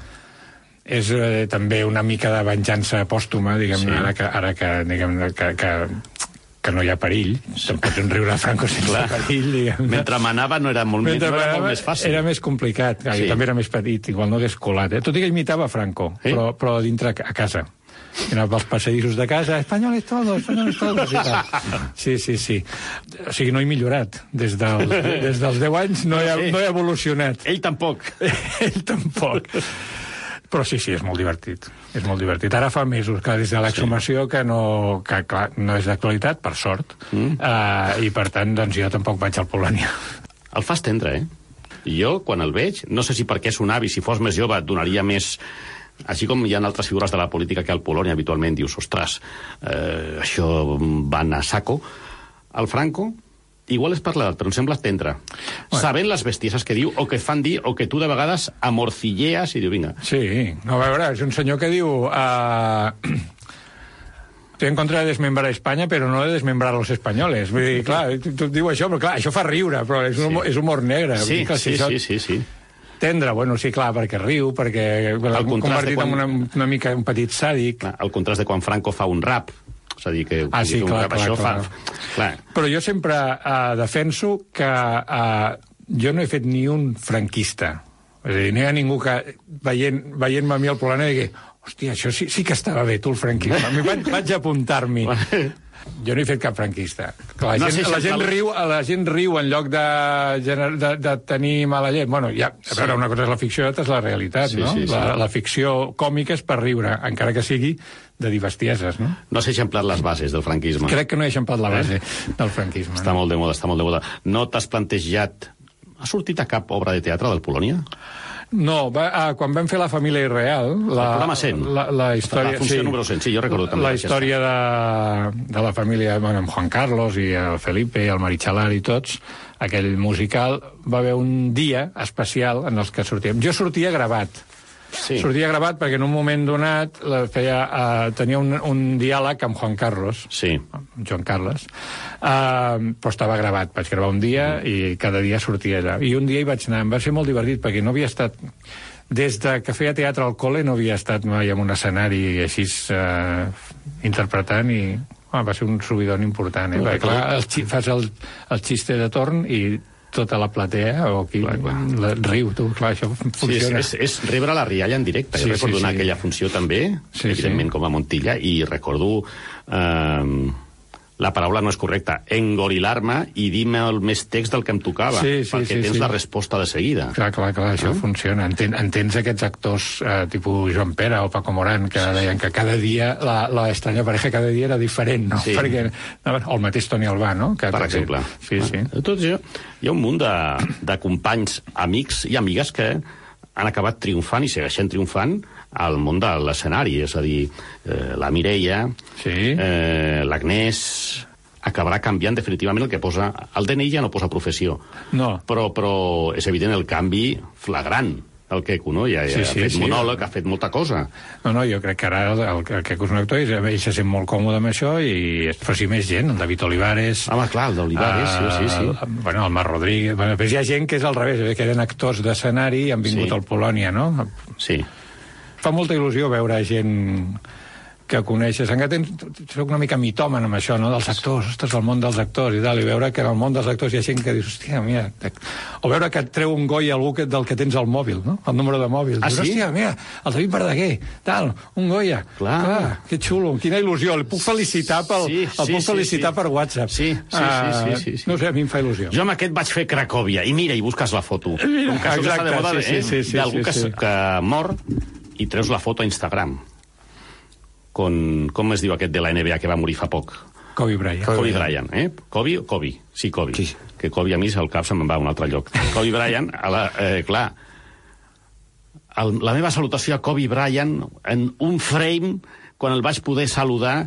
És eh, també una mica de venjança pòstuma, diguem-ne, sí. ara que, ara que, diguem que, que, que no hi ha perill. Te'n pots riure a Franco sense Clar. perill, diguem-ne. Mentre manava no era molt, Mentre no era manava, molt més fàcil. Era més complicat. Sí. Jo també era més petit, igual no hagués colat. Eh? Tot i que imitava Franco, Eh? però, però dintre a casa. Anava pels passadissos de casa, espanyoles todos, espanyoles todos, i tal. Sí, sí, sí. O sigui, no he millorat. Des dels, des dels deu anys no he, no he evolucionat. Ell tampoc. Ell tampoc. Però sí, sí, és molt divertit. És molt divertit. Ara fa mesos, clar, des de l'exhumació, que no, que, clar, no és d'actualitat, per sort, mm. uh, i per tant, doncs jo tampoc vaig al Polònia. El fas tendre, eh? Jo, quan el veig, no sé si perquè és un avi, si fos més jove, et donaria més... Així com hi ha altres figures de la política que al Polònia habitualment dius, ostres, eh, això van a saco. El Franco, igual és per l'edat, però em sembla tendre. Bueno. Sabent les bestieses que diu, o que fan dir, o que tu de vegades amorcillees i diu, vinga. Sí, no, a veure, és un senyor que diu... Uh... Estoy en contra de desmembrar Espanya, però no de desmembrar los españoles. Vull dir, clar, tu, tu diu això, però clar, això fa riure, però és, un, sí. és humor negre. Sí, dir, clar, sí, si sí, sí, sí. Tendre, bueno, sí, clar, perquè riu, perquè l'ha convertit quan... en una, una mica un petit sàdic. El contrast de quan Franco fa un rap, és a dir, que... Ah, sí, clar, rap, clar, això clar. Fa... clar. Però jo sempre uh, defenso que uh, jo no he fet ni un franquista. És a dir, no hi ha ningú que, veient, veient-me a mi al Polònia, digui, hòstia, això sí, sí que estava bé, tu, el franquisme. Mi vaig, vaig apuntar-m'hi. Jo no he fet cap franquista. La gent, no sé si la, gent riu, la gent riu en lloc de, de, de tenir mala llet. Bueno, ja, a veure, una cosa és la ficció i l'altra és la realitat, sí, no? Sí, sí. La, la ficció còmica és per riure, encara que sigui de dir bestieses, no? No has eixamplat les bases del franquisme. Crec que no he eixamplat la base eh? del franquisme. Està no? molt de moda, està molt de moda. No t'has plantejat... Ha sortit a cap obra de teatre del Polònia? No, va, ah, quan vam fer La família irreal... La, el programa cent. La, la història, la funció sí, número cent, sí, jo recordo també. La història de, de la família, bueno, amb Juan Carlos i el Felipe i el Marichalar i tots, aquell musical, va haver un dia especial en els que sortíem. Jo sortia gravat. Sí. Sortia gravat perquè en un moment donat la feia, uh, tenia un, un diàleg amb Juan Carlos, sí. amb Joan Carles, uh, però estava gravat. Vaig gravar un dia mm. i cada dia sortia allà. I un dia hi vaig anar, em va ser molt divertit perquè no havia estat... Des de que feia teatre al col·le no havia estat mai en un escenari així uh, interpretant i ah, va ser un subidon important. Eh? Perquè, clar, el, fas el, el xiste de torn i tota la platea o qui clar, clar. La, riu, tu, clar, això funciona. Sí, és, és, és rebre la rialla en directe. Sí, jo recordo sí, sí. aquella funció també, sí, evidentment sí. com a Montilla, i recordo... Eh, la paraula no és correcta, engorilar-me i dir-me el més text del que em tocava, sí, sí, perquè sí, tens sí. la resposta de seguida. Clar, clar, clar, això ah. funciona. Enten, entens aquests actors eh, tipus Joan Pera o Paco Morán, que deien que cada dia, la, la estranya pareja cada dia era diferent, no? Sí. Perquè, o el mateix Toni Albà, no? Que per exemple. Sí, sí. Tot això, hi ha un munt de, de companys, amics i amigues que han acabat triomfant i segueixen triomfant al món de l'escenari, és a dir, eh, la Mireia, sí. eh, l'Agnès... acabarà canviant definitivament el que posa... El D N I ja no posa professió. No. Però, però és evident el canvi flagrant. El Queco, no? Ja, ja sí, sí, ha fet sí, monòleg, sí. ha fet molta cosa. No, no, jo crec que ara el, el, el Queco és un actor i ell se sent molt còmode amb això i però sí més gent, el David Olivares... Home, clar, el d'Olivares, uh, sí, sí, sí. El, bueno, el Mar Rodríguez... Bueno, però hi ha gent que és al revés, que eren actors d'escenari i han vingut sí. al Polònia, no? Sí. Fa molta il·lusió veure gent... que coneixes, encara tens, soc una mica mitòman amb això, no?, dels actors, ostres, el món dels actors i tal, i veure que en el món dels actors hi ha gent que dius, hòstia, mira, o veure que et treu un goi a algú que, del que tens al mòbil, no?, el número de mòbil. Ah, dius, sí? Hòstia, mira, el David Verdaguer, tal, un Goya. Clar. Clar, que xulo, quina il·lusió, el puc felicitar, pel, sí, el sí, puc felicitar sí, sí. per WhatsApp. Sí, sí, sí, uh, sí, sí, sí. No sé, a mi em fa il·lusió. Jo amb aquest vaig fer Cracòvia, i mira, i busques la foto. Mira, com que això exacte, que està de moda, sí, eh? sí, sí, d'algú sí, sí, que, sí. que mor i treus la foto a Instagram. Con, com es diu aquest de la N B A que va morir fa poc? Kobe Bryant. Kobe Bryant, eh? Kobe o Kobe? Sí, Kobe. Sí. Que Kobe a mi el cap se'm va a un altre lloc. Kobe Bryant, a la, eh, clar, el, la meva salutació a Kobe Bryant en un frame, quan el vaig poder saludar.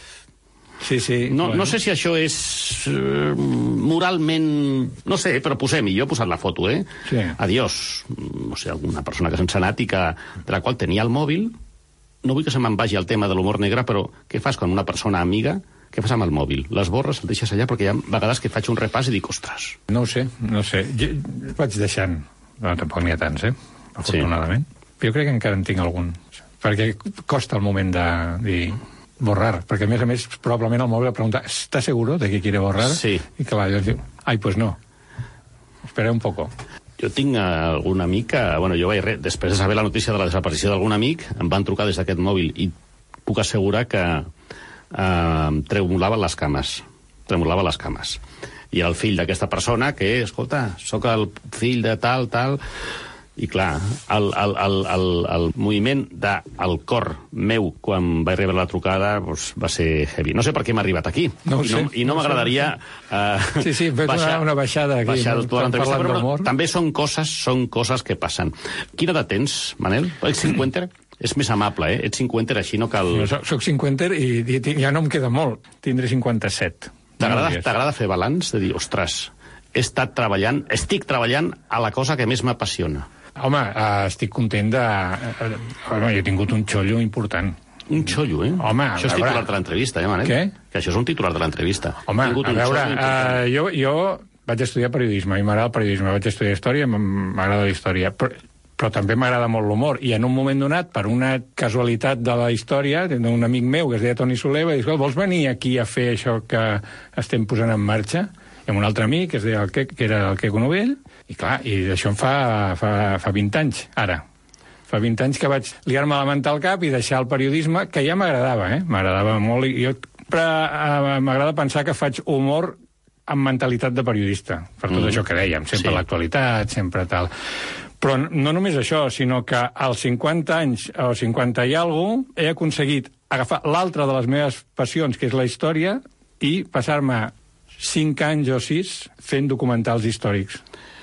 Sí, sí. No, bueno. no sé si això és eh, moralment... No sé, però posem-hi. Jo he posat la foto, eh? Sí. Adiós. No sé, alguna persona que se'n anat i que, de la qual tenia el mòbil. No vull que se me'n vagi el tema de l'humor negre, però què fas quan una persona amiga... Què fas amb el mòbil? Les borres, el deixes allà? Perquè hi ha vegades que faig un repàs i dic, ostres... No ho sé, no ho sé. Jo vaig deixant... No, tampoc n'hi ha tants, eh? Afortunadament. Sí. Jo crec que encara en tinc algun. Perquè costa el moment de dir... borrar, perquè a més a més probablement el mòbil pregunta, ¿está seguro de que quiere borrar? Sí. I clar, jo dic, ai, pues no. Espera un poco. Jo tinc algun amic que, bueno, jo vaig, després de saber la notícia de la desaparició d'algun amic, em van trucar des d'aquest mòbil i puc assegurar que eh, tremolaven les cames. Tremolava les cames. I era el fill d'aquesta persona que, escolta, sóc el fill de tal, tal... I clar, el, el, el, el, el moviment del cor meu quan vaig rebre la trucada doncs, va ser heavy. No sé per què m'ha arribat aquí. No I no, i no, no m'agradaria... Uh, sí, sí, fes baixar, una, una baixada aquí. Baixar no? tota l'entrevista, però no, també són coses, són coses que passen. Quina edat tens, Manel? Ets cinquenter? És més amable, eh? Ets cinquenter, així no cal... No, soc cinquenter i, i ja no em queda molt. Tindré cinquanta-set. T'agrada no fer balanç? De dir, ostres, he estat treballant, estic treballant a la cosa que més m'apassiona. Home, uh, estic content de... Uh, home, jo he tingut un xollo important. Un xollo, eh? Home, això és titular de l'entrevista, eh, Manel? Què? Que això és un titular de l'entrevista. Home, a veure, uh, jo, jo vaig estudiar periodisme, i m'agrada el periodisme, vaig estudiar història, m'agrada la història, però, però també m'agrada molt l'humor, i en un moment donat, per una casualitat de la història, d'un amic meu que es deia Toni Soler, va dir, vols venir aquí a fer això que estem posant en marxa? I amb un altre amic, que es deia el que, que era el Queco Novell, i clar, i això em fa, fa, fa vint anys, ara. Fa vint anys que vaig liar-me la manta al cap i deixar el periodisme, que ja m'agradava, eh? M'agradava molt, i jo però, uh, m'agrada pensar que faig humor amb mentalitat de periodista, per tot mm. això que dèiem, sempre sí. L'actualitat, sempre tal. Però no només això, sinó que als cinquanta anys, o cinquanta i alguna cosa, he aconseguit agafar l'altra de les meves passions, que és la història, i passar-me cinc anys o sis fent documentals històrics.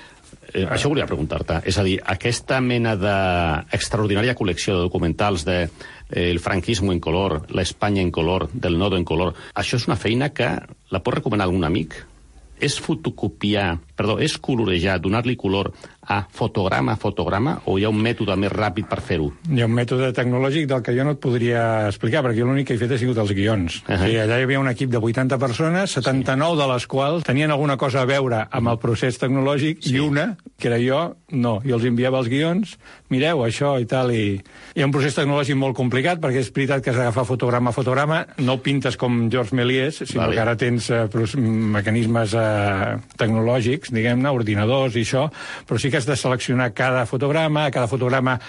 Eh, això volia preguntar-te. És a dir, aquesta mena d'extraordinària col·lecció de documentals de eh, el franquismo en color, l'Espanya en color, del nodo en color, això és una feina que la pot recomanar algun amic? És fotocopiar, perdó, és colorejar, donar-li color a fotograma a fotograma, o hi ha un mètode més ràpid per fer-ho? Hi ha un mètode tecnològic del que jo no et podria explicar, perquè l'únic que he fet ha sigut els guions. Uh -huh. O sigui, allà hi havia un equip de vuitanta persones, setanta-nou sí. de les quals tenien alguna cosa a veure amb el procés tecnològic, sí. I una, que era jo, no. Jo els enviava els guions, mireu, això i tal, i hi ha un procés tecnològic molt complicat, perquè és veritat que has d'agafar fotograma a fotograma, no ho pintes com Georges Méliès, sinó vale. Que ara tens eh, mecanismes eh, tecnològics, diguem-ne, ordinadors i això, però sí que has de seleccionar cada fotograma, cada fotograma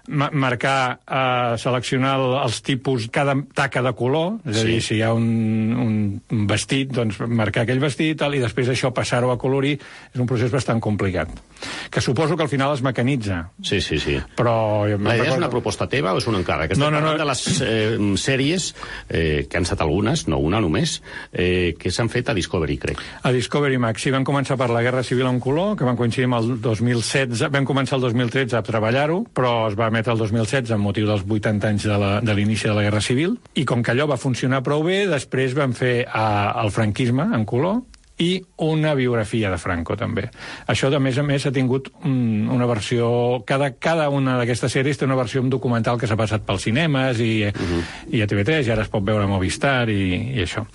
marcar, eh, seleccionar els tipus, cada taca de color, és a dir, sí. Si hi ha un, un vestit, doncs marcar aquell vestit, tal, i després això passar-ho a colorir, és un procés bastant complicat. Que suposo que al final es mecanitza. Sí, sí, sí. Però... La idea recordo... és una proposta teva o és un encàrrec? Estem no, no, no. de les eh, sèries, eh, que han estat algunes, no una només, eh, que s'han fet a Discovery, crec. A Discovery Max. Sí, vam començar per la Guerra Civil en color, que van coincidir amb el dos mil setze. Vam començar el dos mil tretze a treballar-ho, però es va emetre el dos mil setze amb motiu dels vuitanta anys de, la, de l'inici de la Guerra Civil, i com que allò va funcionar prou bé, després vam fer a, el franquisme en color i una biografia de Franco, també. Això, de més a més, ha tingut un, una versió... Cada, cada una d'aquestes sèries té una versió documental que s'ha passat pels cinemes i, uh-huh. i a T V tres, i ara es pot veure a Movistar i, i això.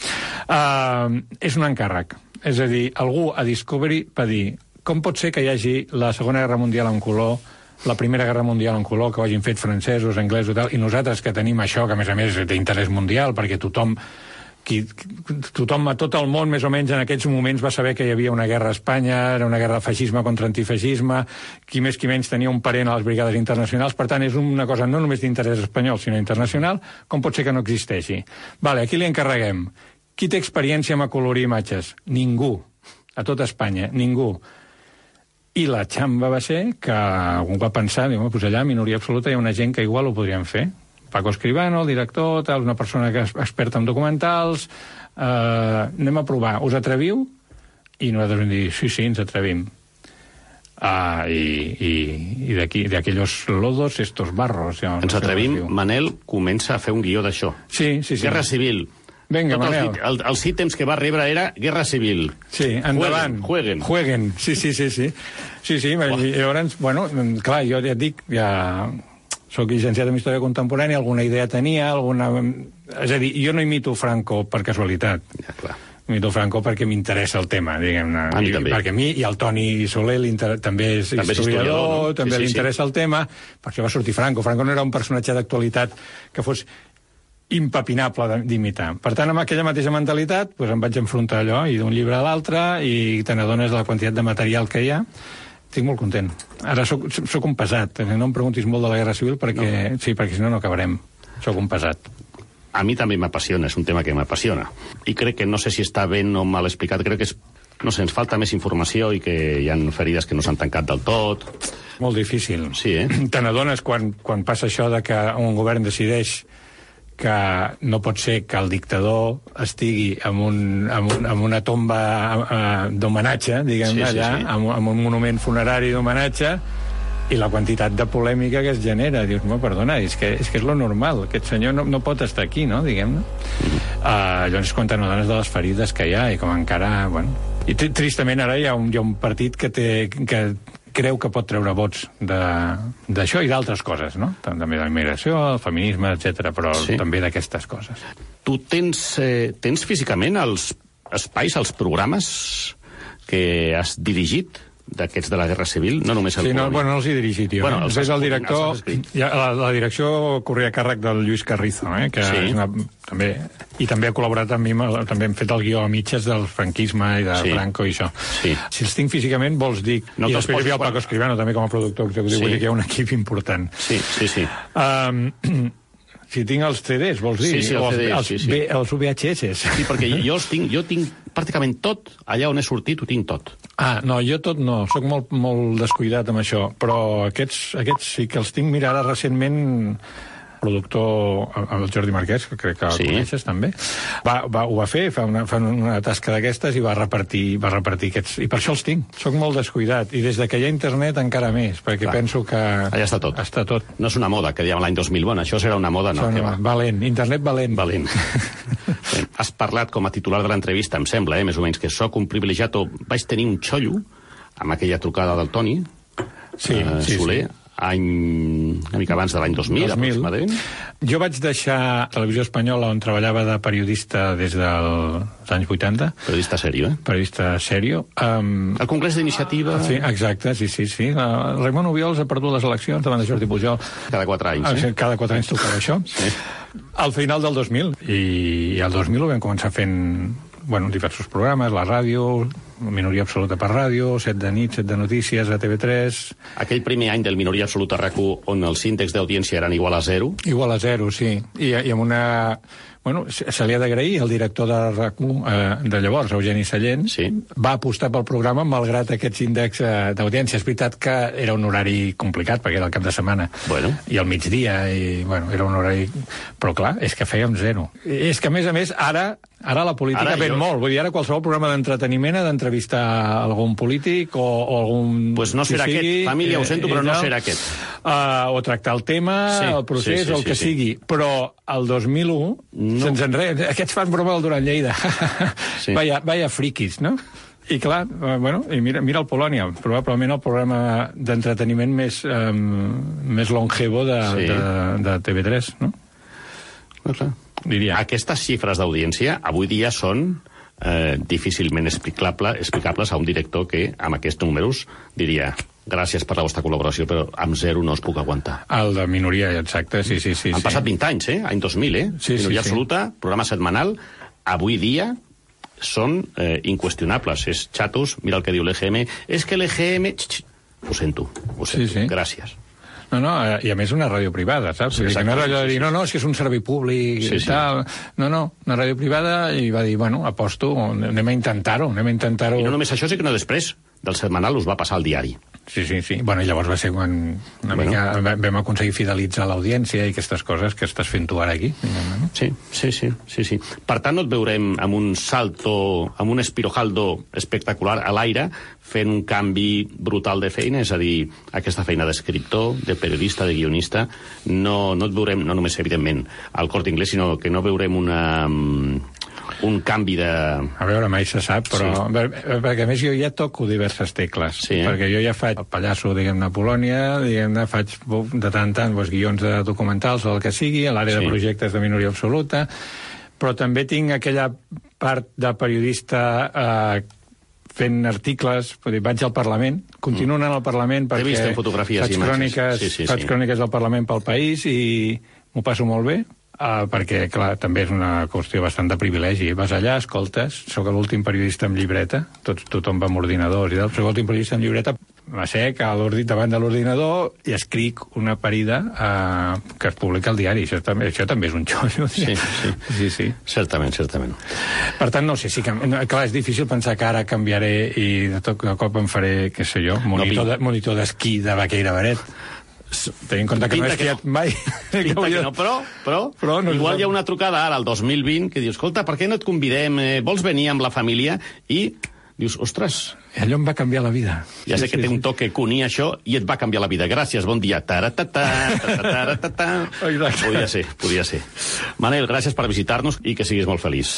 Uh, és un encàrrec. És a dir, algú a Discovery va dir com pot ser que hi hagi la Segona Guerra Mundial en color, la Primera Guerra Mundial en color, que ho hagin fet francesos, anglesos i tal, i nosaltres que tenim això, que a més a més és d'interès mundial, perquè tothom... Qui, tothom a tot el món, més o menys, en aquests moments va saber que hi havia una guerra a Espanya, era una guerra de feixisme contra antifeixisme, qui més qui menys tenia un parent a les brigades internacionals, per tant, és una cosa no només d'interès espanyol, sinó internacional, com pot ser que no existeixi? Vale, aquí li encarreguem. Qui té experiència amb acolorir imatges? Ningú. A tot Espanya, ningú. I la xamba va ser que algú va pensar, diu, doncs allà, minoria absoluta, hi ha una gent que igual ho podrien fer. Paco Escribano, el director, tal, una persona que és experta en documentals, eh, anem a provar, us atreviu? I nosaltres vam dir, sí, sí, ens atrevim. Uh, i i, i d'aquí, d'aquellos lodos, estos barros. Ja, Ens atrevim, Manel comença a fer un guió d'això. Sí, sí, sí. Guerra civil. Vinga, Tot Manel. El, el, els ítems que va rebre era Guerra civil. Sí, endavant. Jueguen. Jueguen, sí, sí, sí. Sí, sí, sí. I llavors, bueno, clar, jo ja et dic, ja soc llicenciat en Història Contemporània, alguna idea tenia, alguna... És a dir, jo no imito Franco per casualitat. Ja, clar. Imito Franco perquè m'interessa el tema, diguem-ne. A mi també. Perquè a mi, i el Toni Soler també és també historiador, és historiador, no? també sí, li sí, interessa sí. el tema, per això va sortir Franco. Franco no era un personatge d'actualitat que fos impepinable d'imitar. Per tant, amb aquella mateixa mentalitat, doncs em vaig enfrontar allò, i d'un llibre a l'altre, i te n'adones de la quantitat de material que hi ha. Estic molt content. Ara soc, soc un pesat. No em preguntis molt de la Guerra Civil, perquè, no. sí, perquè si no, no acabarem. Soc un pesat. A mi també m'apassiona, és un tema que m'apassiona. I crec que, no sé si està ben o mal explicat, crec que és, no sé, ens falta més informació i que hi ha ferides que no s'han tancat del tot. Molt difícil. Sí, eh? Te n'adones quan, quan passa això de que un govern decideix que no pot ser que el dictador estigui en, un, en, un, en una tomba uh, d'homenatge, diguem-ne, sí, sí, allà, sí. en, en un monument funerari d'homenatge, i la quantitat de polèmica que es genera. Dius, no, perdona, és que és, que és lo normal. Aquest senyor no, no pot estar aquí, no?, diguem-ne. Mm. Uh, llavors, quan te n'adones de les ferides que hi ha, i com encara, bueno... I tristament ara hi ha un, hi ha un partit que té... que creu que pot treure vots d'això i d'altres coses, no? També de la immigració, el feminisme, etcètera, però sí. també d'aquestes coses. Tu tens, eh, tens físicament els espais, els programes que has dirigit d'aquests de la Guerra Civil, no només el... Sí, no, bueno, no els he dirigit jo. Bueno, eh? el director, ja, la, la direcció corria a càrrec del Lluís Carrizo, eh? que sí. és una, també, i també ha col·laborat amb mi, també hem fet el guió a mitges del franquisme i de sí. Franco i això. Sí. Si els tinc físicament, vols dir... No I després hi ha el Paco Escribano, també com a productor executiu, sí. vull dir que hi ha un equip important. Sí, sí, sí. Um, si tinc els C Ds, vols dir? Sí, sí, els C Ds, els, sí, sí. Els V H S. Sí, perquè jo els tinc, jo tinc pràcticament tot, allà on he sortit ho tinc tot. Ah, no, jo tot no, sóc molt, molt descuidat amb això, però aquests, aquests sí que els tinc. Mira, ara recentment productor, el Jordi Marquès, que crec que el sí. coneixes també, va, va, ho va fer, fa una, fa una tasca d'aquestes i va repartir, va repartir aquests, i per això els tinc. Soc molt descuidat, i des de que hi ha internet encara més, perquè Clar. penso que... Allà està tot. Està tot. No és una moda, que dèiem l'any dos mil, bueno, això serà una moda, no? no valent, internet valent. Valent. Bé, has parlat com a titular de l'entrevista, em sembla, eh, més o menys, que sóc un privilegiat, o vaig tenir un xollo amb aquella trucada del Toni sí, eh, sí, Soler, sí. any una mica abans de l'any dos mil, aproximadament. Jo vaig deixar Televisió Espanyola, on treballava de periodista des dels anys vuitanta. Periodista serio, eh? Periodista serio. Um, el Congrés d'Iniciativa... Sí, exacte, sí, sí, sí. Uh, Raimon Obiols ha perdut les eleccions davant de Jordi Pujol. Cada quatre anys, eh? Cada quatre anys tocava això. Sí. Al final del dos mil. I el dos mil ho vam començar fent... bueno, diversos programes, la ràdio, Minoria Absoluta per ràdio, set de nit, set de notícies, a T V tres... Aquell primer any del Minoria Absoluta RAC u, on els índexs d'audiència eren igual a zero? Igual a zero, sí. I, i amb una... Bueno, se li ha d'agrair al director de RAC u eh, de llavors, Eugeni Sallent, sí. va apostar pel programa malgrat aquests índexs eh, d'audiència. És veritat que era un horari complicat, perquè era el cap de setmana, bueno. i al migdia, i bueno, era un horari... Però clar, és que fèiem zero. I és que, a més a més, ara... Ara la política ara ven jo... molt. Vull dir, ara qualsevol programa d'entreteniment ha d'entrevistar algun polític o, o algun... Pues no serà sigui, aquest. Família, ho sento, eh, però no serà aquest. Uh, o tractar el tema, sí, el procés, sí, sí, o el que sí, sigui. Sí. Però el dos mil u, no. se'ns enreda. Aquests fan broma del Duran Lleida. Sí. Vaya, vaya friquis, no? I clar, uh, bueno, i mira, mira el Polònia, probablement el programa d'entreteniment més, um, més longevo de, sí. de, de T V tres, no? No, clar. Diria. Aquestes xifres d'audiència avui dia són eh, difícilment explicable, explicables a un director que amb aquests números diria gràcies per la vostra col·laboració, però amb zero no us puc aguantar. El de Minoria, exacte, sí, sí, sí. Han sí. passat vint anys, eh? Any dos mil, eh? Sí, Minoria sí, Absoluta, sí. programa setmanal, avui dia són eh, inqüestionables. És xatos, mira el que diu l'E G M. És que l'E G M... Ho sento, ho sento. Sí, sí. Gràcies. No, no, i a més una ràdio privada, saps? Sí, exacte, no era allò de dir, no, no, és que és un servei públic sí, i tal. Sí. No, no, una ràdio privada, i va dir, bueno, aposto, anem a intentar-ho, anem a intentar-ho. I no només això, sí que no després del setmanal us va passar al diari. sí, sí, sí. Bueno, llavors va ser quan una bueno. mica vam aconseguir fidelitzar l'audiència i aquestes coses que estàs fent tu ara aquí. No? Sí, sí, sí, sí, sí. Per tant, no et veurem amb un salto, amb un espirojaldo espectacular a l'aire, fent un canvi brutal de feina, és a dir, aquesta feina d'escriptor, de periodista, de guionista, no, no et veurem, no només, evidentment, al Corte Inglés, sinó que no veurem una... un canvi de... A veure, mai se sap, però... Sí. Perquè, a més, jo ja toco diverses tecles. Sí, eh? Perquè jo ja faig el pallasso, diguem-ne, a Polònia, diguem-ne, faig de tant en tant doncs, guions de documentals o el que sigui, a l'àrea sí. de projectes de minoria absoluta, però també tinc aquella part de periodista eh, fent articles, vaig al Parlament, continuo anant al Parlament perquè vist en fotografies faig, cròniques, sí, sí, faig sí. cròniques al Parlament pel país i m'ho passo molt bé. Uh, perquè, clar, també és una qüestió bastant de privilegi. Vas allà, escoltes, sóc l'últim periodista amb llibreta, Tot, tothom va amb ordinadors i tal, sóc l'últim periodista amb llibreta, m'assec davant de l'ordinador i escric una parida uh, que es publica al diari. Això també, això també és un xollo. Sí, sí. sí, sí. Certament, certament. Per tant, no sé, sí que, clar, és difícil pensar que ara canviaré i de tot de cop em faré, què sé jo, monitor, no, de, monitor d'esquí de Vaqueira Beret. Tenint en compte que no he esquiat mai. Pinta que no, però, però, però no igual hi ha una trucada ara, al dos mil vint, que dius, escolta, per què no et convidem? Eh, vols venir amb la família? I dius, ostres... Allò em va canviar la vida. Ja sé sí, que sí, té un toque cuní, això, i et va canviar la vida. Gràcies, bon dia. Taratata, taratata. Podia ser, podia ser. Manel, gràcies per visitar-nos i que siguis molt feliç.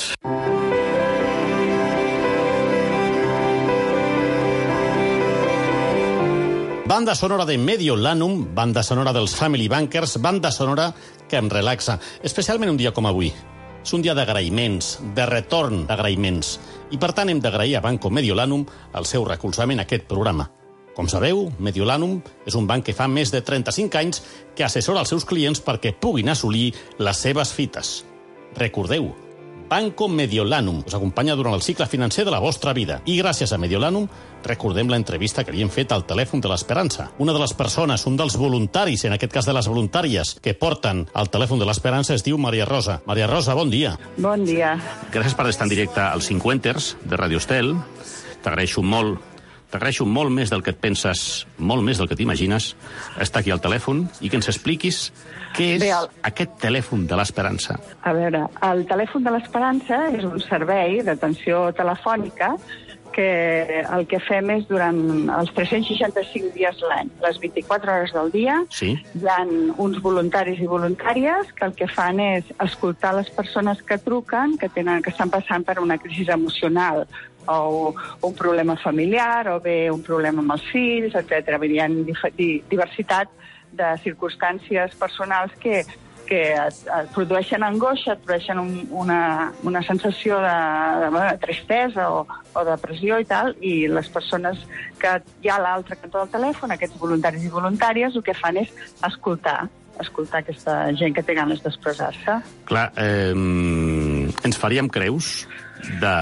Banda sonora de Mediolanum, banda sonora dels Family Bankers, banda sonora que em relaxa, especialment un dia com avui. És un dia d'agraïments, de retorn d'agraïments, i per tant hem d'agrair a Banco Mediolanum el seu recolzament a aquest programa. Com sabeu, Mediolanum és un banc que fa més de trenta-cinc anys que assessora els seus clients perquè puguin assolir les seves fites. Recordeu, Banco Mediolanum us acompanya durant el cicle financer de la vostra vida. I gràcies a Mediolanum recordem l'entrevista que li hem fet al telèfon de l'Esperança. Una de les persones, un dels voluntaris, en aquest cas de les voluntàries, que porten al telèfon de l'Esperança es diu Maria Rosa. Maria Rosa, bon dia. Bon dia. Gràcies per estar en directe als Cinquenters de Radio Estel. T'agraeixo molt, t'agraeixo molt més del que et penses, molt més del que t'imagines, estar aquí al telèfon i que ens expliquis què és Bé, el... aquest telèfon de l'Esperança. A veure, el telèfon de l'Esperança és un servei d'atenció telefònica que el que fem és durant els tres-cents seixanta-cinc dies l'any, les vint-i-quatre hores del dia, sí. Hi ha uns voluntaris i voluntàries que el que fan és escoltar les persones que truquen, que tenen que estan passant per una crisi emocional o un problema familiar o bé un problema amb els fills, etcètera. Hi ha diversitat de circumstàncies personals que que et, et produeixen angoixa, et produeixen un, una, una sensació de, de, de tristesa o, o depressió i tal, i les persones que hi ha a l'altre cantó del telèfon, aquests voluntaris i voluntàries, el que fan és escoltar, escoltar aquesta gent que té ganes d'expressar-se. Clar, eh, ens faríem creus de,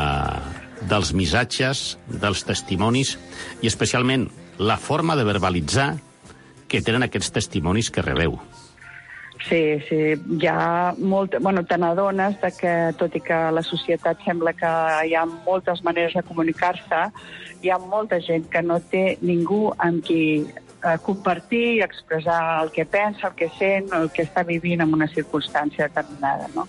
dels missatges, dels testimonis, i especialment la forma de verbalitzar que tenen aquests testimonis que rebeu. Sí, sí, hi ha molt... Bueno, te n'adones de que, tot i que la societat sembla que hi ha moltes maneres de comunicar-se, hi ha molta gent que no té ningú amb qui eh, compartir i expressar el que pensa, el que sent, el que està vivint en una circumstància determinada, no?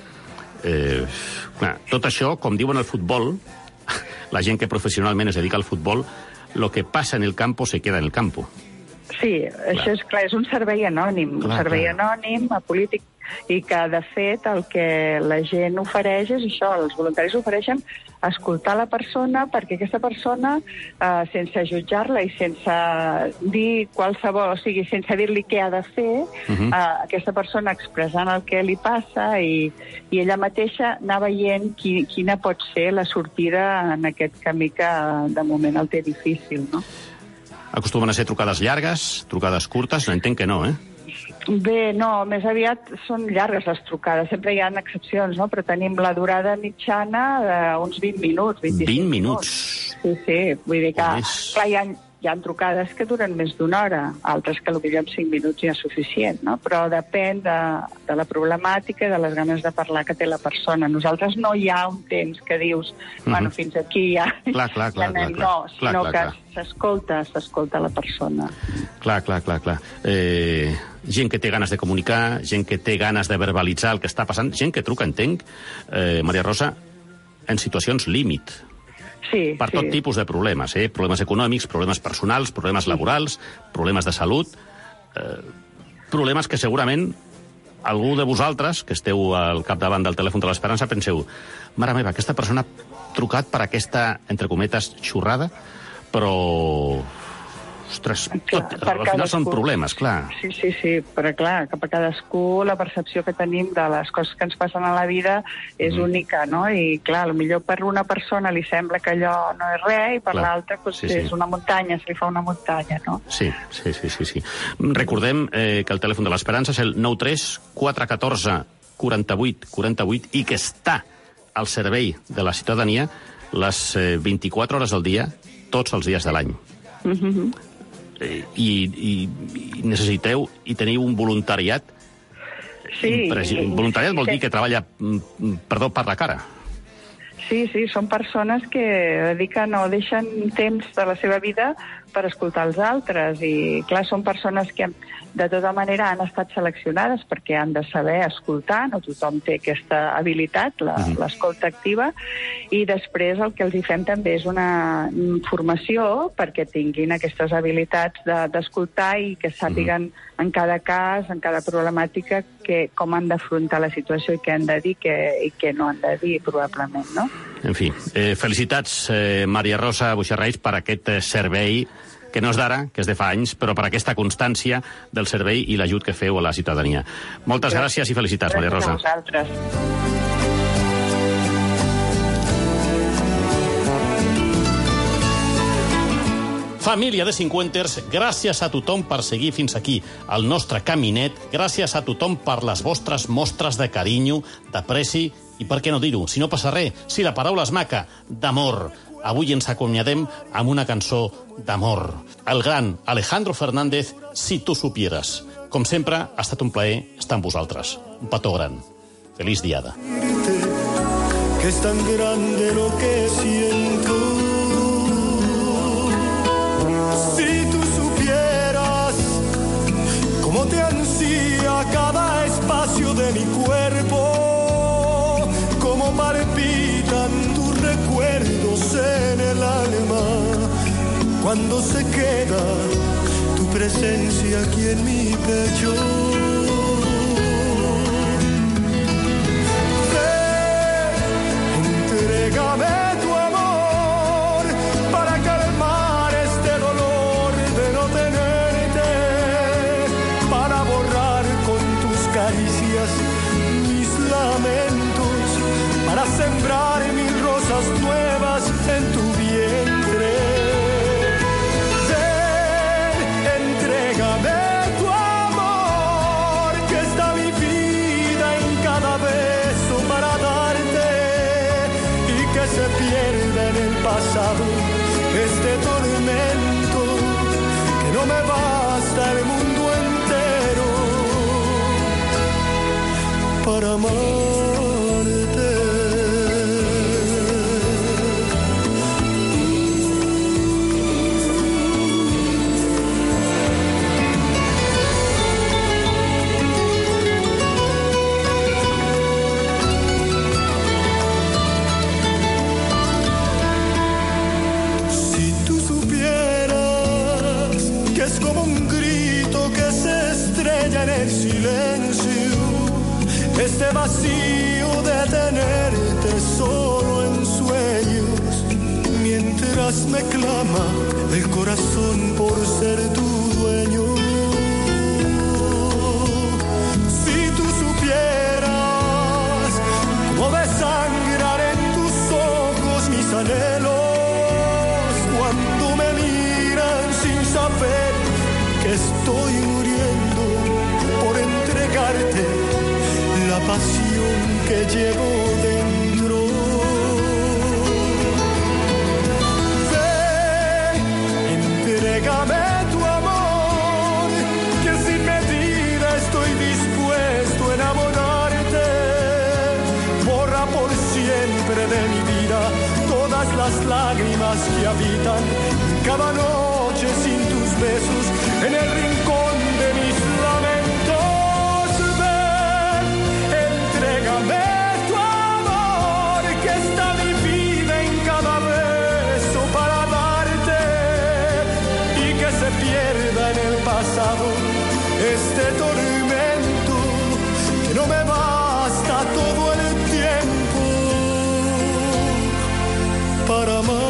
Eh, clar, tot això, com diuen al futbol, la gent que professionalment es dedica al futbol, lo que passa en el campo se queda en el campo. Sí, clar. Això és clar, és un servei anònim, clar, un servei clar. anònim, apolític, i que, de fet, el que la gent ofereix és això, els voluntaris ofereixen escoltar la persona perquè aquesta persona, eh, sense jutjar-la i sense dir qualsevol, o sigui, sense dir-li què ha de fer, uh-huh. eh, aquesta persona expressant el que li passa i, i ella mateixa anar veient qui, quina pot ser la sortida en aquest camí que de moment el té difícil, no? Acostumen a ser trucades llargues, trucades curtes? No entenc que no, eh? Bé, no, més aviat són llargues les trucades. Sempre hi ha excepcions, no? Però tenim la durada mitjana d'uns vint minuts, vint-i-cinc vint minuts? Sí, sí. Vull dir que, clar, hi ha, hi ha trucades que duren més d'una hora, altres que potser en cinc minuts ja és suficient, no? Però depèn de, de la problemàtica i de les ganes de parlar que té la persona. Nosaltres no hi ha un temps que dius, mm-hmm. bueno, fins aquí ja... Clar, clar, clar. ja anem. clar, clar. No, sinó clar, clar, que clar. s'escolta, s'escolta la persona. Clar, clar, clar, clar. Eh, gent que té ganes de comunicar, gent que té ganes de verbalitzar el que està passant, gent que truca, entenc, eh, Maria Rosa, en situacions límit. Sí, per sí. tot tipus de problemes, eh? Problemes econòmics, problemes personals, problemes laborals, problemes de salut, eh, problemes que segurament algú de vosaltres, que esteu al capdavant del telèfon de l'Esperança, penseu, mare meva, aquesta persona ha trucat per aquesta, entre cometes, xorrada, però... Ostres, clar, tot, al final són problemes, clar. Sí, sí, sí, però clar, que per cadascú la percepció que tenim de les coses que ens passen a la vida és mm. única, no? I clar, potser per una persona li sembla que allò no és res i per l'altra pues, sí, sí. és una muntanya, se li fa una muntanya, no? Sí, sí, sí, sí. sí. Recordem eh, que el telèfon de l'Esperança és el nou tres quatre un quatre quaranta-vuit quaranta-vuit i que està al servei de la ciutadania les eh, vint-i-quatre hores del dia, tots els dies de l'any. Mm-hmm. I, i, i necessiteu i teniu un voluntariat sí, impressionant. Voluntariat vol sí. dir que treballa, perdó, per la cara. Sí, sí, són persones que dediquen o deixen temps de la seva vida per escoltar els altres i, clar, són persones que de tota manera han estat seleccionades perquè han de saber escoltar, no tothom té aquesta habilitat, la, mm. l'escolta activa, i després el que els hi fem també és una formació perquè tinguin aquestes habilitats de, d'escoltar i que sàpiguen mm. en cada cas, en cada problemàtica, que, com han d'afrontar la situació i què han de dir que, i què no han de dir, probablement, no? En fi, eh, felicitats, eh, Maria Rosa Buixarreis, per aquest eh, servei que no és d'ara, que és de fa anys, però per aquesta constància del servei i l'ajut que feu a la ciutadania. Moltes gràcies, gràcies i felicitats, Maria Rosa. Gràcies a vosaltres. Família de cinquanters, gràcies a tothom per seguir fins aquí el nostre caminet, gràcies a tothom per les vostres mostres de carinyo, d'apreci i, per què no dir-ho, si no passa res, si la paraula és maca, d'amor. Avui ens acomiadem amb una cançó d'amor. El gran Alejandro Fernández, Si tu supieras. Com sempre, ha estat un plaer estar amb vosaltres. Un petó gran. Feliç diada. Que es tan grande lo que siento. Si tú supieras cómo te ansía cada espacio de mi cuerpo, cómo palpitan tus recuerdos en el alma, cuando se queda tu presencia aquí en mi pecho. Ven, entrégame tu amor para calmar este dolor de no tenerte, para borrar con tus caricias mis lamentos, para sembrar mil rosas nuevas en tu vientre. Ven, entrégame tu amor, que está mi vida en cada beso para darte, y que se pierda en el pasado este tormento, que no me basta el mundo entero para amar. Este vacío de tenerte solo en sueños, mientras me clama el corazón por ser tu dueño. Si tú supieras cómo desangrar en tus ojos mis anhelos, cuando me miran sin saber que estoy muriendo por entregarte la pasión que llevo dentro. Ven, entrega entrégame tu amor, que sin medida estoy dispuesto a enamorarte. Borra por siempre de mi vida todas las lágrimas que habitan cada noche sin tus besos en el rincón de mis lamentos. Ven, entrégame tu amor, que está mi vida en cada beso para darte, y que se pierda en el pasado este tormento que no me basta todo el tiempo para amar.